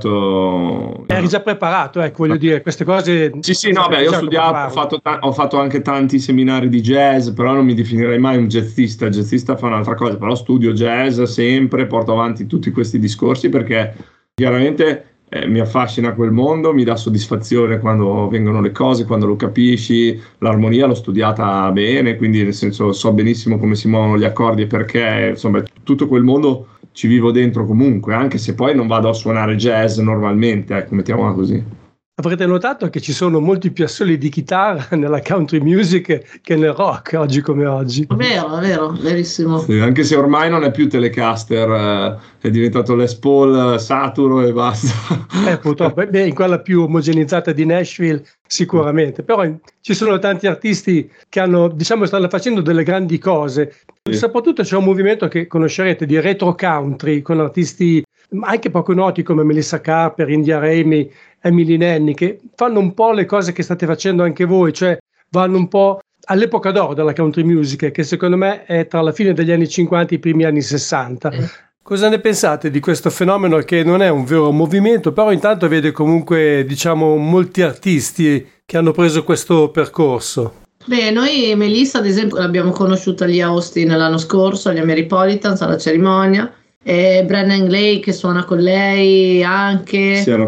Eri già preparato, voglio dire, queste cose...
Sì, no, beh, io ho studiato, ho fatto anche tanti seminari di jazz, però non mi definirei mai un jazzista. Il jazzista fa un'altra cosa, però studio jazz sempre, porto avanti tutti questi discorsi perché chiaramente mi affascina quel mondo, mi dà soddisfazione quando vengono le cose, quando lo capisci, l'armonia l'ho studiata bene, quindi nel senso so benissimo come si muovono gli accordi e perché, insomma, tutto quel mondo ci vivo dentro comunque, anche se poi non vado a suonare jazz normalmente, ecco, mettiamola così.
Avrete notato che ci sono molti più assoli di chitarra nella country music che nel rock, oggi come oggi.
Vero, verissimo.
Sì, anche se ormai non è più Telecaster, è diventato Les Paul saturo e basta.
Purtroppo, in quella più omogenizzata di Nashville sicuramente, però ci sono tanti artisti che stanno facendo delle grandi cose. Sì. Soprattutto c'è un movimento che conoscerete di retro country con artisti anche poco noti come Melissa Carper, India Raymi, Emily Nanny, che fanno un po' le cose che state facendo anche voi, cioè vanno un po' all'epoca d'oro della country music, che secondo me è tra la fine degli anni 50 e i primi anni 60. Cosa ne pensate di questo fenomeno che non è un vero movimento, però intanto vede comunque, molti artisti che hanno preso questo percorso?
Beh, noi Melissa ad esempio l'abbiamo conosciuta lì a Austin l'anno scorso, agli Ameripolitans, alla cerimonia, e Brennan Glay che suona con lei anche, Sierra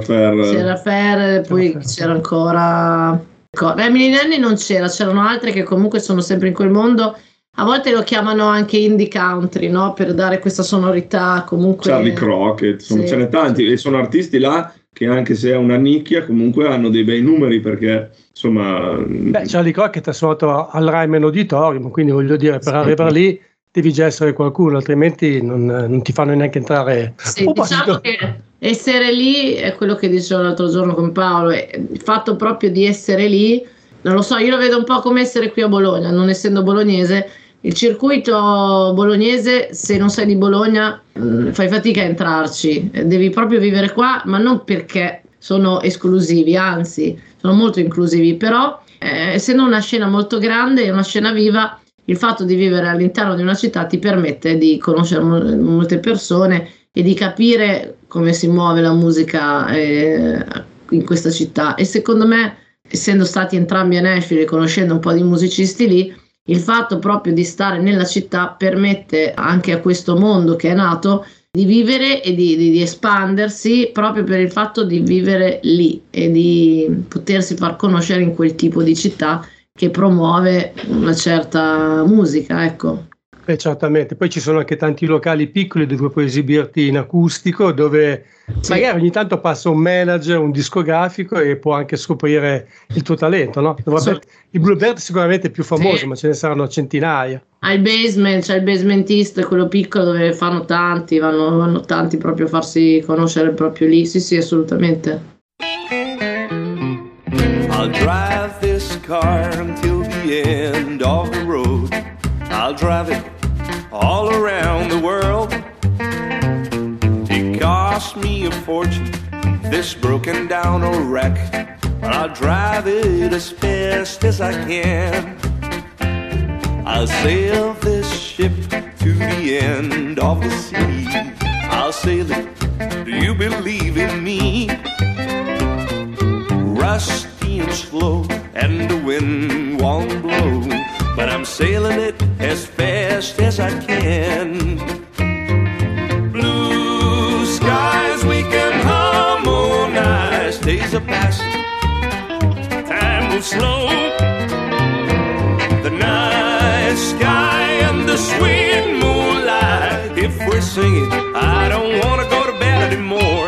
Ferrer, poi c'era ancora Emily Nanny non c'erano altre che comunque sono sempre in quel mondo, a volte lo chiamano anche indie country, no? Per dare questa sonorità comunque.
Charlie Crockett, ce n'è tanti e sono artisti là che anche se è una nicchia comunque hanno dei bei numeri perché insomma...
Charlie Crockett ha suonato al Ryman Auditorium, quindi voglio dire per arrivare lì devi già essere qualcuno, altrimenti non ti fanno neanche entrare.
Sì, diciamo che essere lì è quello che dicevo l'altro giorno con Paolo, il fatto proprio di essere lì, non lo so, io lo vedo un po' come essere qui a Bologna, non essendo bolognese, il circuito bolognese, se non sei di Bologna fai fatica a entrarci, devi proprio vivere qua, ma non perché sono esclusivi, anzi sono molto inclusivi, però essendo una scena molto grande e una scena viva, il fatto di vivere all'interno di una città ti permette di conoscere molte persone e di capire come si muove la musica in questa città. E secondo me, essendo stati entrambi a Nashville e conoscendo un po' di musicisti lì, il fatto proprio di stare nella città permette anche a questo mondo che è nato di vivere e di espandersi, proprio per il fatto di vivere lì e di potersi far conoscere in quel tipo di città che promuove una certa musica, ecco.
Certamente, poi ci sono anche tanti locali piccoli dove puoi esibirti in acustico, dove magari ogni tanto passa un manager, un discografico e può anche scoprire il tuo talento, no? Vabbè, il Bluebird sicuramente è più famoso, ma ce ne saranno centinaia.
Al basement, c'è il basementista, quello piccolo dove vanno tanti proprio a farsi conoscere proprio lì, sì, assolutamente.
I'll drive this car until the end of the road. I'll drive it all around the world. It cost me a fortune, this broken down old wreck, but I'll drive it as fast as I can. I'll sail this ship to the end of the sea. I'll sail it, do you believe in me? Rusty and slow, and the wind won't blow, but I'm sailing it as fast as I can. Blue skies we can harmonize, days are passing, time moves slow. The night sky and the sweet moonlight, if we're singing, I don't want to go to bed anymore.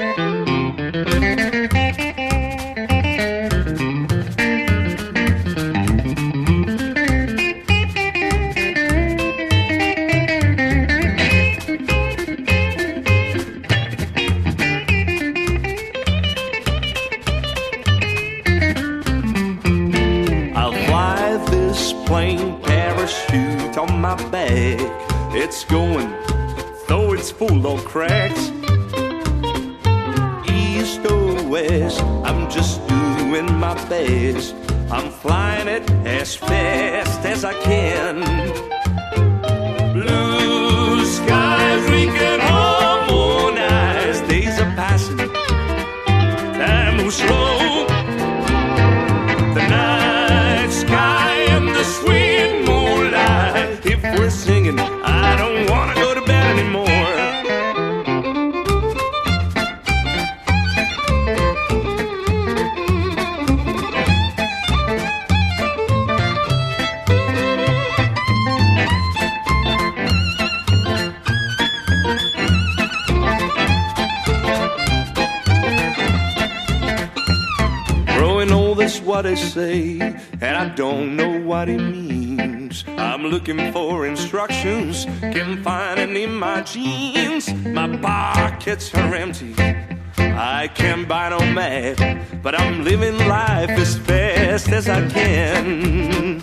It's going, though it's full of cracks. East or west, I'm just doing my best. I'm flying it as fast as I can. Blue skies we can harmonize, days are passing, time moves slow. The night sky and the sweet moonlight, if we're singing, I don't wanna go to bed anymore. Growing old is what they say, and I don't know what it means. I'm looking for instructions, can't find any in my jeans. My pockets are empty, I can't buy no map, but I'm living life as fast as I can.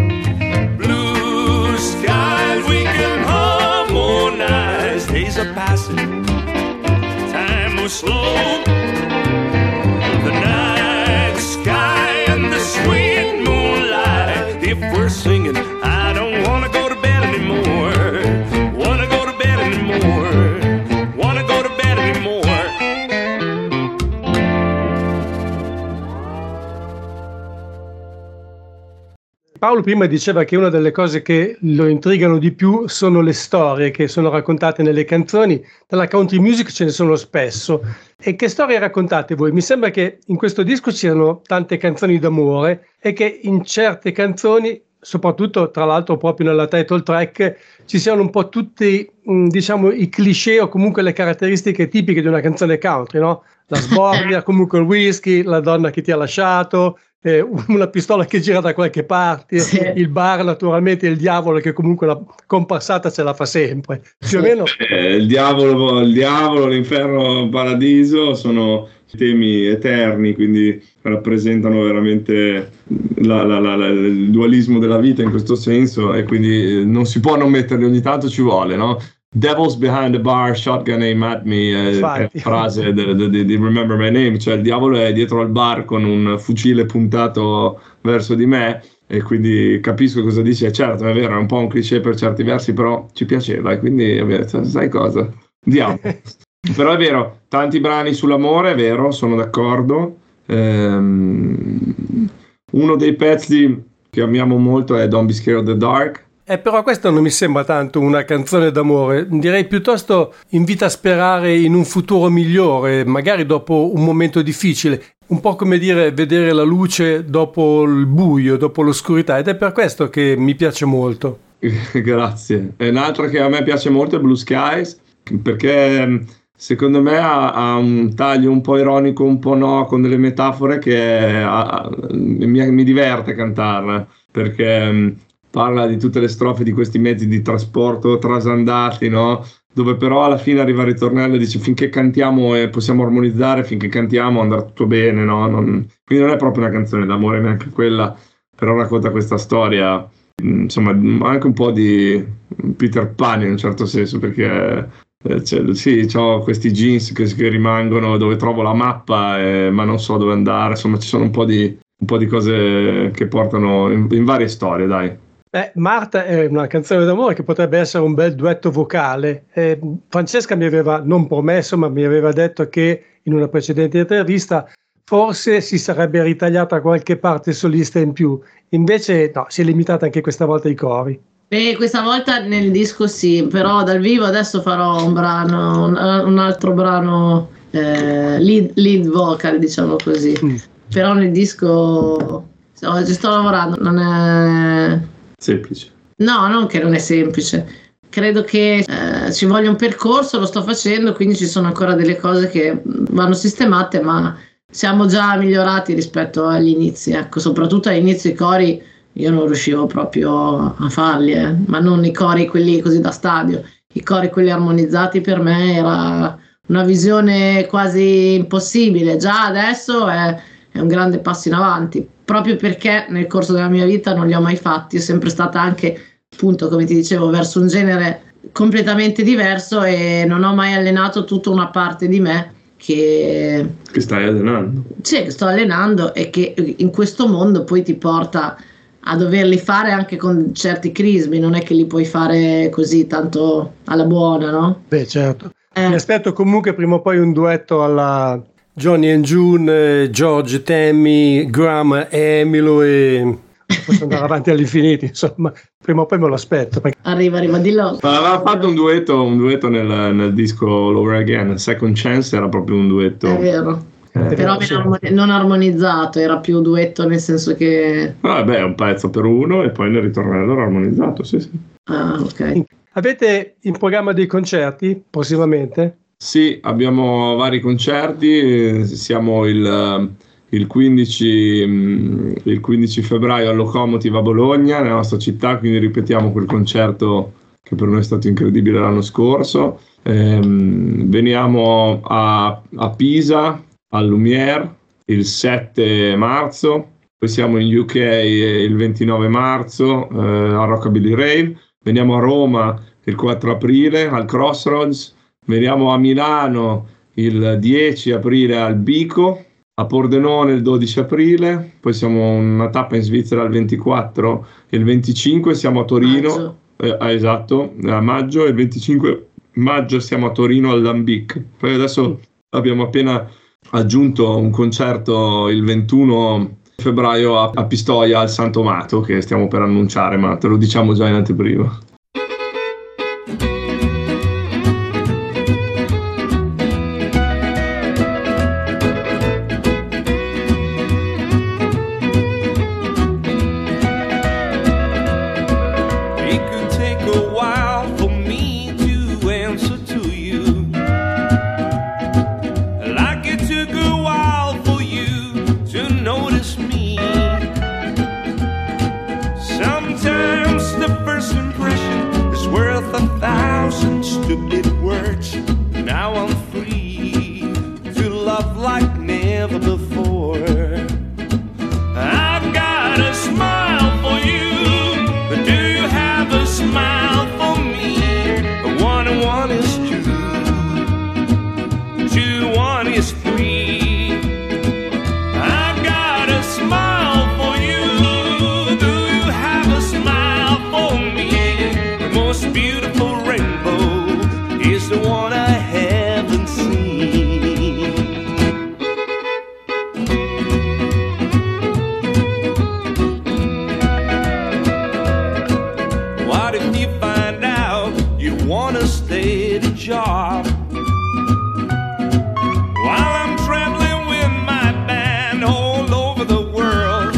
Blue skies we can harmonize, days are passing, time moves slow. The night sky and the sweet moonlight, if we're singing, I don't wanna go to bed anymore. Wanna go to bed anymore. Wanna go to bed anymore.
Paolo prima diceva che una delle cose che lo intrigano di più sono le storie che sono raccontate nelle canzoni. Dalla country music ce ne sono spesso. E che storie raccontate voi? Mi sembra che in questo disco c'erano tante canzoni d'amore e che in certe canzoni, soprattutto tra l'altro proprio nella title track, ci siano un po' tutti, diciamo, i cliché o comunque le caratteristiche tipiche di una canzone country, no? La sbornia, comunque il whisky, la donna che ti ha lasciato, una pistola che gira da qualche parte, sì. Il bar naturalmente, il diavolo che comunque la comparsata ce la fa sempre, più o meno.
Il diavolo, l'inferno, il paradiso sono temi eterni, quindi rappresentano veramente il dualismo della vita in questo senso, e quindi non si può non metterli, ogni tanto ci vuole, no? Devil's behind the bar, shotgun aim at me, frase di Remember My Name, cioè il diavolo è dietro al bar con un fucile puntato verso di me, e quindi capisco cosa dice. Certo, è vero, è un po' un cliché per certi versi, però ci piaceva, e quindi sai cosa? Andiamo. Però è vero, tanti brani sull'amore, è vero, sono d'accordo. Uno dei pezzi che amiamo molto è Don't Be Scared of the Dark.
Però questo non mi sembra tanto una canzone d'amore, direi piuttosto invita a sperare in un futuro migliore, magari dopo un momento difficile, un po' come dire vedere la luce dopo il buio, dopo l'oscurità, ed è per questo che mi piace molto.
Grazie. E un'altra che a me piace molto è Blue Skies, perché secondo me ha un taglio un po' ironico, un po' no, con delle metafore che mi diverte cantarla, perché parla di tutte le strofe di questi mezzi di trasporto trasandati, no? Dove però alla fine arriva il ritornello e dice finché cantiamo e possiamo armonizzare, finché cantiamo andrà tutto bene, no? Quindi non è proprio una canzone d'amore neanche quella, però racconta questa storia, insomma, anche un po' di Peter Pan in un certo senso, perché sì, ho questi jeans che rimangono dove trovo la mappa, ma non so dove andare, insomma ci sono un po' di cose che portano in varie storie, dai.
Marta è una canzone d'amore che potrebbe essere un bel duetto vocale. Francesca mi aveva non promesso, ma mi aveva detto che in una precedente intervista forse si sarebbe ritagliata qualche parte solista in più. Invece no, si è limitata anche questa volta ai cori.
Questa volta nel disco sì, però dal vivo adesso farò un brano, un altro brano lead vocal, diciamo così. Però nel disco ci sto lavorando, non è
semplice.
No, non che non è semplice. Credo che ci voglia un percorso, lo sto facendo, quindi ci sono ancora delle cose che vanno sistemate, ma siamo già migliorati rispetto agli inizi, ecco, soprattutto all'inizio i cori io non riuscivo proprio a farli, ma non i cori quelli così da stadio, i cori quelli armonizzati per me era una visione quasi impossibile. Già adesso è un grande passo in avanti, proprio perché nel corso della mia vita non li ho mai fatti, è sempre stata anche, appunto, come ti dicevo, verso un genere completamente diverso e non ho mai allenato tutta una parte di me che
stai allenando.
Sì, che sto allenando e che in questo mondo poi ti porta a doverli fare anche con certi crismi, non è che li puoi fare così tanto alla buona, no?
Beh, certo. Mi aspetto comunque prima o poi un duetto alla Johnny and June, George, Tammy, Graham e Emilo, e posso andare avanti all'infinito, insomma, prima o poi me lo aspetto. Perché...
Arriva, dillo.
Aveva fatto un duetto nel disco Lower Again, Second Chance era proprio un duetto.
È vero. Però non armonizzato, era più duetto nel senso che...
Vabbè, è un pezzo per uno e poi nel ritornello era armonizzato, sì.
Ah, ok.
Avete in programma dei concerti prossimamente?
Sì, abbiamo vari concerti, siamo il 15 febbraio al Locomotive a Bologna, nella nostra città, quindi ripetiamo quel concerto che per noi è stato incredibile l'anno scorso. Veniamo a Pisa, al Lumière, il 7 marzo, poi siamo in UK il 29 marzo al Rockabilly Rave, veniamo a Roma il 4 aprile al Crossroads, veniamo a Milano il 10 aprile al Bico, a Pordenone il 12 aprile, poi siamo una tappa in Svizzera il 24 e il 25 siamo a Torino, esatto, a maggio, e il 25 maggio siamo a Torino al Lambic. Poi adesso abbiamo appena aggiunto un concerto il 21 febbraio a Pistoia al Santomato che stiamo per annunciare, ma te lo diciamo già in anteprima.
steady job. While I'm traveling with my band all over the world.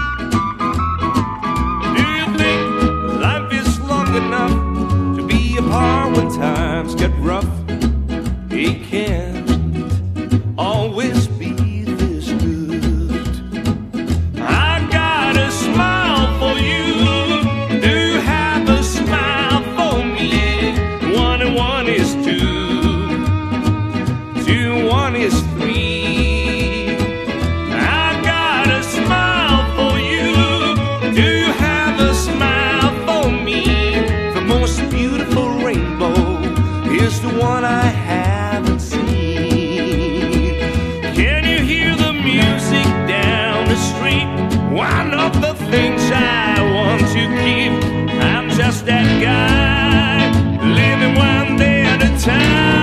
Do you think life is long enough to be apart when times get rough? It can't always be this good. I got a smile for you. Do you have a smile for me? 1 and 1 is 2. 2 and 1 is 3. I got a smile for you. Do you have a smile for me? The most beautiful rainbow is the one I haven't seen. Can you hear the music down the street? One of the things I want to keep. I'm just that guy, living one day at a time.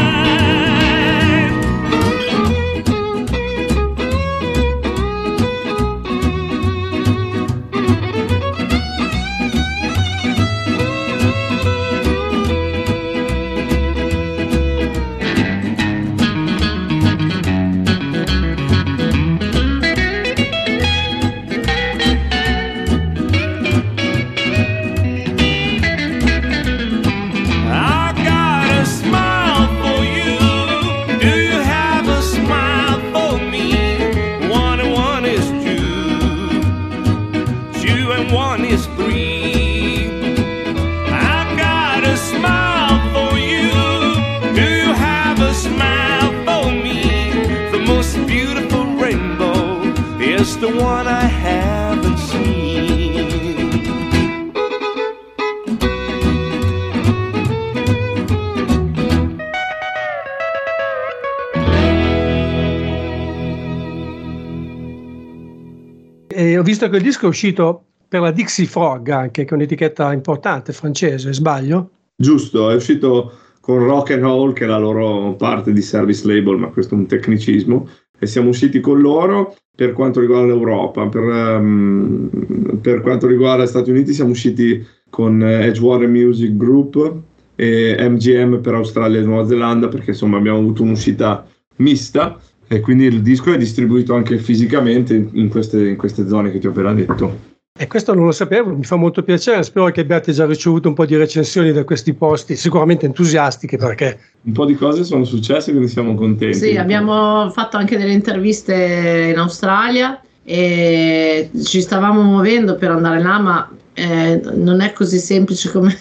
I got a smile for you. Do you have a smile for me? 1 and 1 is 2. 2 and 1 is 3. I got a smile for you. Do you have a smile for me? The most beautiful rainbow is the one I haven't seen.
E ho visto che il disco è uscito per la Dixie Frog anche, che è un'etichetta importante francese, sbaglio?
Giusto, è uscito con Rock and Roll, che è la loro parte di service label, ma questo è un tecnicismo, e siamo usciti con loro. Per quanto riguarda l'Europa, per quanto riguarda gli Stati Uniti siamo usciti con Edgewater Music Group e MGM per Australia e Nuova Zelanda, perché insomma abbiamo avuto un'uscita mista e quindi il disco è distribuito anche fisicamente in queste zone che ti ho appena detto.
E questo non lo sapevo, mi fa molto piacere, spero che abbiate già ricevuto un po' di recensioni da questi posti, sicuramente entusiastiche, perché
un po' di cose sono successe, quindi siamo contenti.
Sì, abbiamo fatto anche delle interviste in Australia e ci stavamo muovendo per andare là, ma non è così semplice come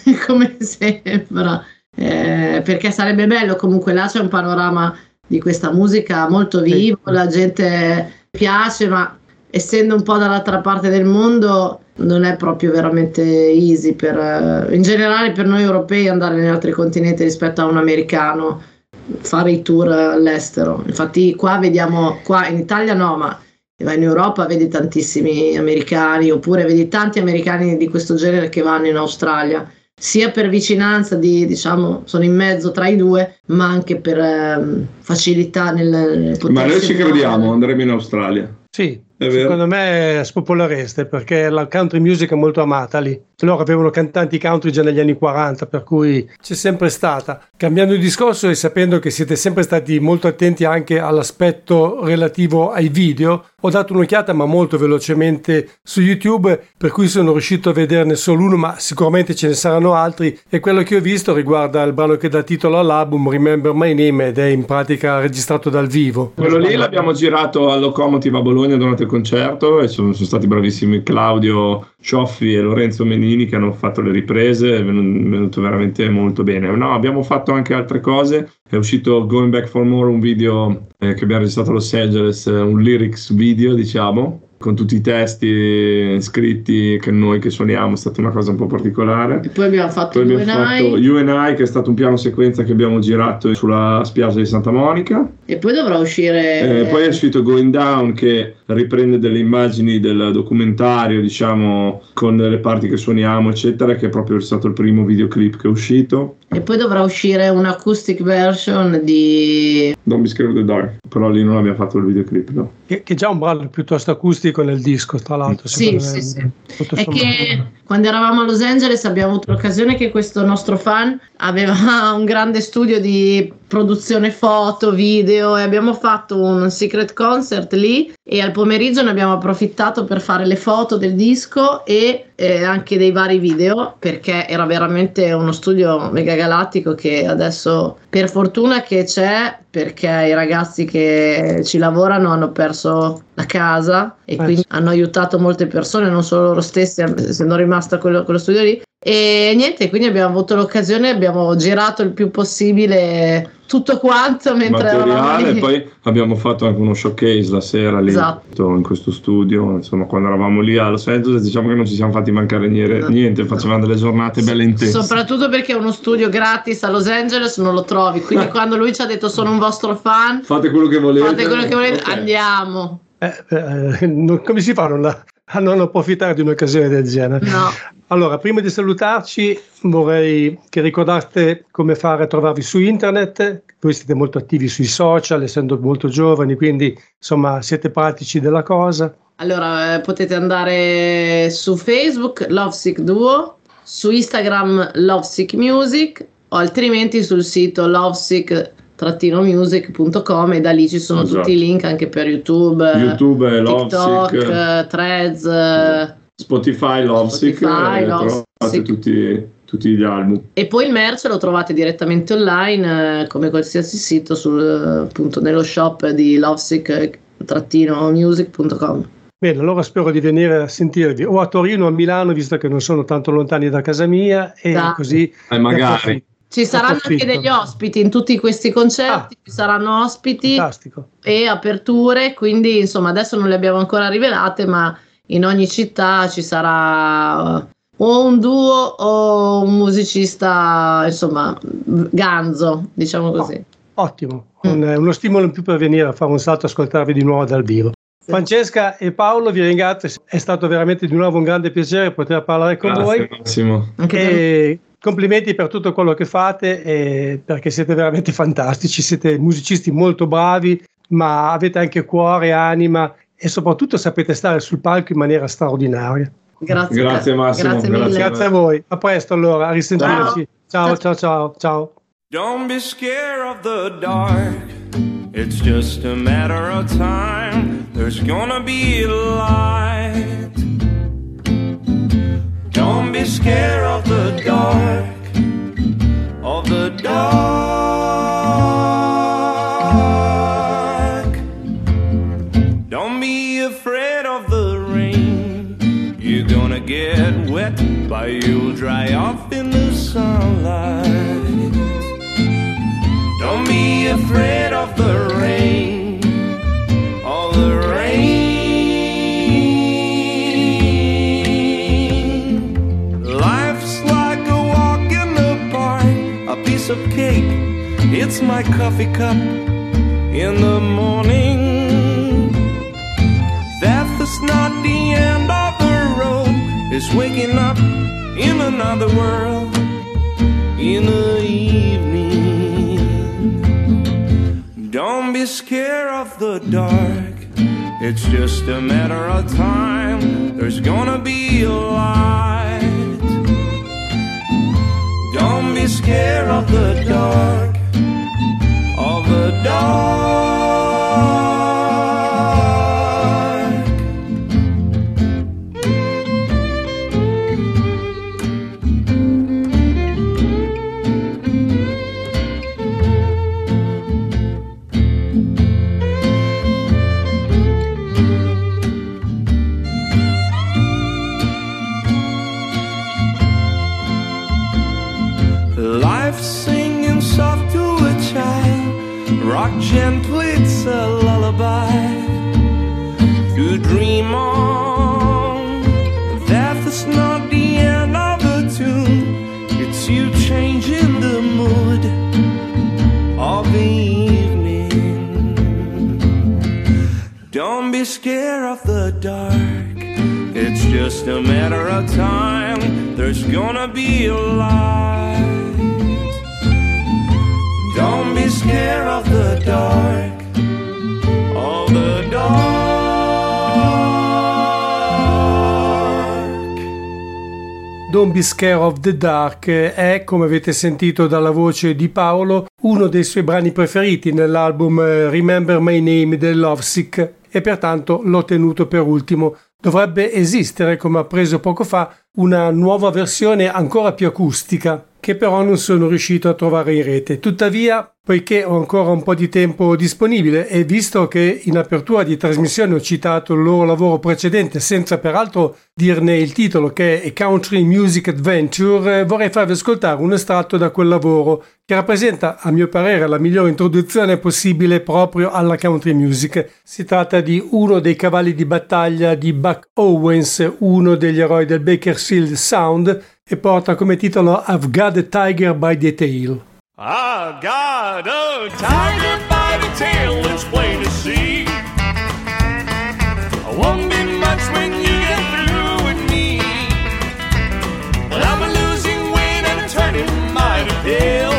sembra, perché sarebbe bello, comunque là c'è un panorama di questa musica molto vivo, la gente piace, ma essendo un po' dall'altra parte del mondo non è proprio veramente easy in generale per noi europei andare negli altri continenti rispetto a un americano, fare i tour all'estero. Infatti qua in Italia no, ma vai in Europa vedi tantissimi americani, oppure vedi tanti americani di questo genere che vanno in Australia, sia per vicinanza diciamo sono in mezzo tra i due, ma anche per facilità nel poter.
Ma noi ci crediamo, andremo in Australia.
sì, secondo me spopolareste, perché la country music è molto amata lì. Loro avevano cantanti country già negli anni 40, per cui c'è sempre stata. Cambiando il discorso e sapendo che siete sempre stati molto attenti anche all'aspetto relativo ai video, ho dato un'occhiata ma molto velocemente su YouTube, per cui sono riuscito a vederne solo uno, ma sicuramente ce ne saranno altri, e quello che ho visto riguarda il brano che dà titolo all'album, Remember My Name, ed è in pratica registrato dal vivo.
Quello lì l'abbiamo girato al Locomotive a Bologna durante il concerto, e sono stati bravissimi Claudio Cioffi e Lorenzo Menini che hanno fatto le riprese, è venuto veramente molto bene. No, abbiamo fatto anche altre cose, è uscito Going Back for More, un video che abbiamo registrato a Los Angeles, un lyrics video diciamo, con tutti i testi scritti che noi che suoniamo, è stata una cosa un po' particolare.
E poi abbiamo fatto
You and I, che è stato un piano sequenza che abbiamo girato sulla spiaggia di Santa Monica.
E poi dovrà uscire
poi è uscito Going Down, che riprende delle immagini del documentario, diciamo, con delle parti che suoniamo eccetera, che è proprio stato il primo videoclip che è uscito.
E poi dovrà uscire un acoustic version di
Don't Be Scared of the Dark, però lì non abbiamo fatto il videoclip, no?
Che è già un brano piuttosto acustico nel disco, tra l'altro.
Sì. È che quando eravamo a Los Angeles abbiamo avuto l'occasione che questo nostro fan aveva un grande studio di produzione foto, video, e abbiamo fatto un secret concert lì, e al pomeriggio ne abbiamo approfittato per fare le foto del disco e anche dei vari video, perché era veramente uno studio mega galattico che adesso per fortuna che c'è, perché i ragazzi che ci lavorano hanno perso la casa e quindi hanno aiutato molte persone, non solo loro stessi, essendo rimasta quello studio lì. E niente, quindi abbiamo avuto l'occasione, abbiamo girato il più possibile tutto quanto mentre eravamo lì.
E poi abbiamo fatto anche uno showcase la sera lì, esatto, in questo studio, insomma, quando eravamo lì a Los Angeles, diciamo che non ci siamo fatti mancare niente, facevamo delle giornate belle intense.
Soprattutto perché uno studio gratis a Los Angeles non lo trovi, quindi quando lui ci ha detto sono un vostro fan,
fate quello che volete,
okay, andiamo.
Come si fa a non approfittare di un'occasione del genere?
No.
Allora, prima di salutarci vorrei che ricordate come fare a trovarvi su internet. Voi siete molto attivi sui social, essendo molto giovani, quindi insomma siete pratici della cosa.
Allora, potete andare su Facebook Lovesick Duo, su Instagram Lovesick Music, o altrimenti sul sito lovesick-music.com, e da lì ci sono tutti i link anche per YouTube, TikTok,
Lovesick,
Threads,
Spotify, Lovesick, trovate tutti gli album.
E poi il merch lo trovate direttamente online, come qualsiasi sito, appunto nello shop di lovesick-music.com.
Bene, allora spero di venire a sentirvi o a Torino o a Milano, visto che non sono tanto lontani da casa mia, e così
magari.
Ci saranno anche degli ospiti in tutti questi concerti, ci saranno ospiti.
Fantastico.
E aperture, quindi insomma adesso non le abbiamo ancora rivelate, ma in ogni città ci sarà o un duo o un musicista, insomma, ganzo, diciamo così.
Ottimo, uno stimolo in più per venire a fare un salto e ascoltarvi di nuovo dal vivo. Sì. Francesca e Paolo, vi ringrazio, è stato veramente di nuovo un grande piacere poter parlare con voi.
Massimo.
E complimenti per tutto quello che fate, perché siete veramente fantastici, siete musicisti molto bravi, ma avete anche cuore, anima, e soprattutto sapete stare sul palco in maniera straordinaria.
Grazie
Massimo,
grazie a voi. A presto allora, a risentirci. Ciao.
Don't be scared of the dark. It's just a matter of time. There's gonna be light. Don't be scared of the dark. Of the dark. Don't be afraid of the rain. You're gonna get wet, but you'll dry off in the sunlight. Don't be afraid of the rain. Of the rain. Life's like a walk in the park, a piece of cake. It's my coffee cup in the morning. That's not the end of the road. It's waking up in another world in the evening. Don't be scared of the dark. It's just a matter of time. There's gonna be a light. Don't be scared of the dark. Of the dark. Life singing soft to a child, rock gently, it's a lullaby to dream on. That is not the end of the tune, it's you changing the mood of the evening. Don't be scared just a matter of time. There's gonna be a light. Don't be scared of the dark, of the dark.
Don't Be Scared of the Dark è, come avete sentito dalla voce di Paolo, uno dei suoi brani preferiti nell'album Remember My Name dei Lovesick e pertanto l'ho tenuto per ultimo. Dovrebbe esistere, come ho appreso poco fa, una nuova versione ancora più acustica, che però non sono riuscito a trovare in rete. Tuttavia, poiché ho ancora un po' di tempo disponibile e visto che in apertura di trasmissione ho citato il loro lavoro precedente senza peraltro dirne il titolo, che è A Country Music Adventure, vorrei farvi ascoltare un estratto da quel lavoro che rappresenta, a mio parere, la migliore introduzione possibile proprio alla country music. Si tratta di uno dei cavalli di battaglia di Buck Owens, uno degli eroi del Bakersfield Sound, e porta come titolo I've Got a Tiger by the Tail.
I've got a tiger by the tail, it's plain to see. I won't be much when you get through with me. Well, I'm a losing weight and a turning mighty pale.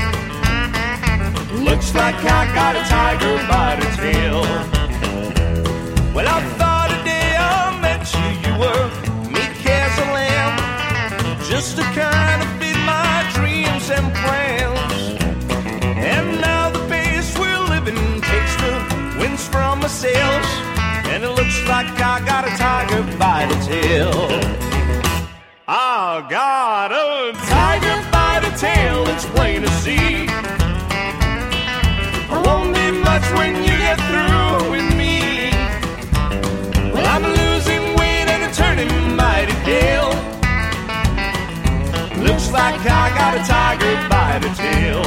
Looks like I got a tiger by the tail. Well, I thought the day I met you, you were meek as a lamb, just to kind of fit my dreams and plans. And now the pace we're living takes the winds from my sails, and it looks like I got a tiger by the tail. I got a tiger by the tail, it's plain to see. I won't be much when you get through with me. Well, I'm losing weight and a turning mighty pale. Looks like I got a tiger by the tail.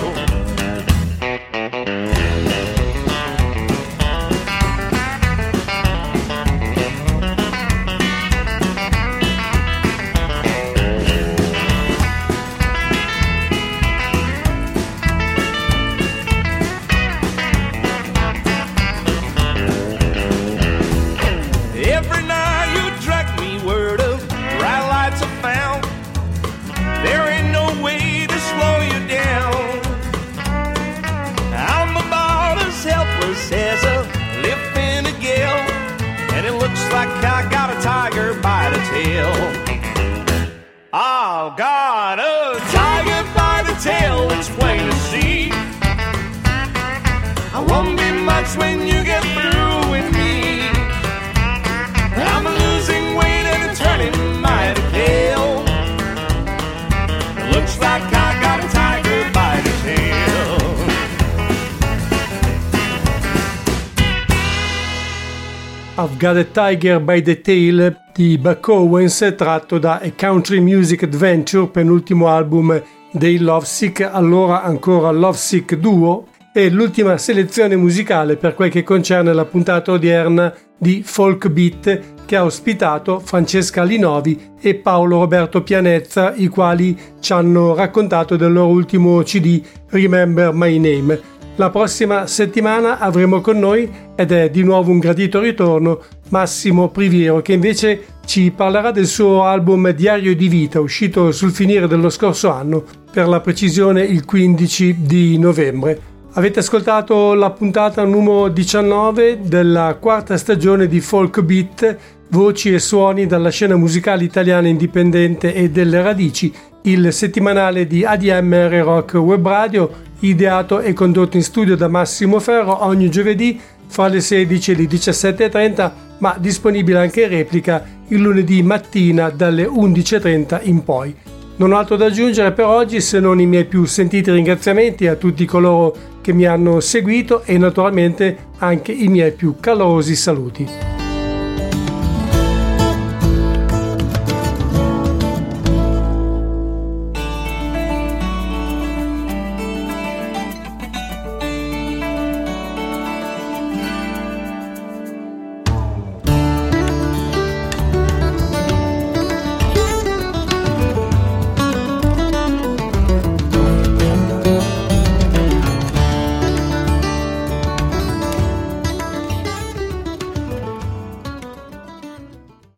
Every night you track me word of bright lights are found. There ain't no way to slow you down. I'm about as helpless as a leaf in a gale, and it looks like I got a tiger by the tail. I've got a tiger by the tail, it's plain to see. I won't be much when you get through with me. I'm losing weight and it's turning mighty pale. Looks like I got a tiger by the tail.
I've Got a Tiger by the Tail di Buck Owens, tratto da A Country Music Adventure, penultimo album dei Lovesick, allora ancora Lovesick Duo, e l'ultima selezione musicale per quel che concerne la puntata odierna di Folk Beat, che ha ospitato Francesca Linovi e Paolo Roberto Pianezza, i quali ci hanno raccontato del loro ultimo CD Remember My Name. La prossima settimana avremo con noi, ed è di nuovo un gradito ritorno, Massimo Priviero, che invece ci parlerà del suo album Diario di Vita, uscito sul finire dello scorso anno, per la precisione il 15 di novembre. Avete ascoltato la puntata numero 19 della quarta stagione di Folk Beat, voci e suoni dalla scena musicale italiana indipendente e delle radici, il settimanale di ADMR Rock Web Radio, ideato e condotto in studio da Massimo Ferro ogni giovedì fra le 16 e le 17.30, ma disponibile anche in replica il lunedì mattina dalle 11.30 in poi. Non ho altro da aggiungere per oggi se non i miei più sentiti ringraziamenti a tutti coloro che mi hanno seguito e naturalmente anche i miei più calorosi saluti.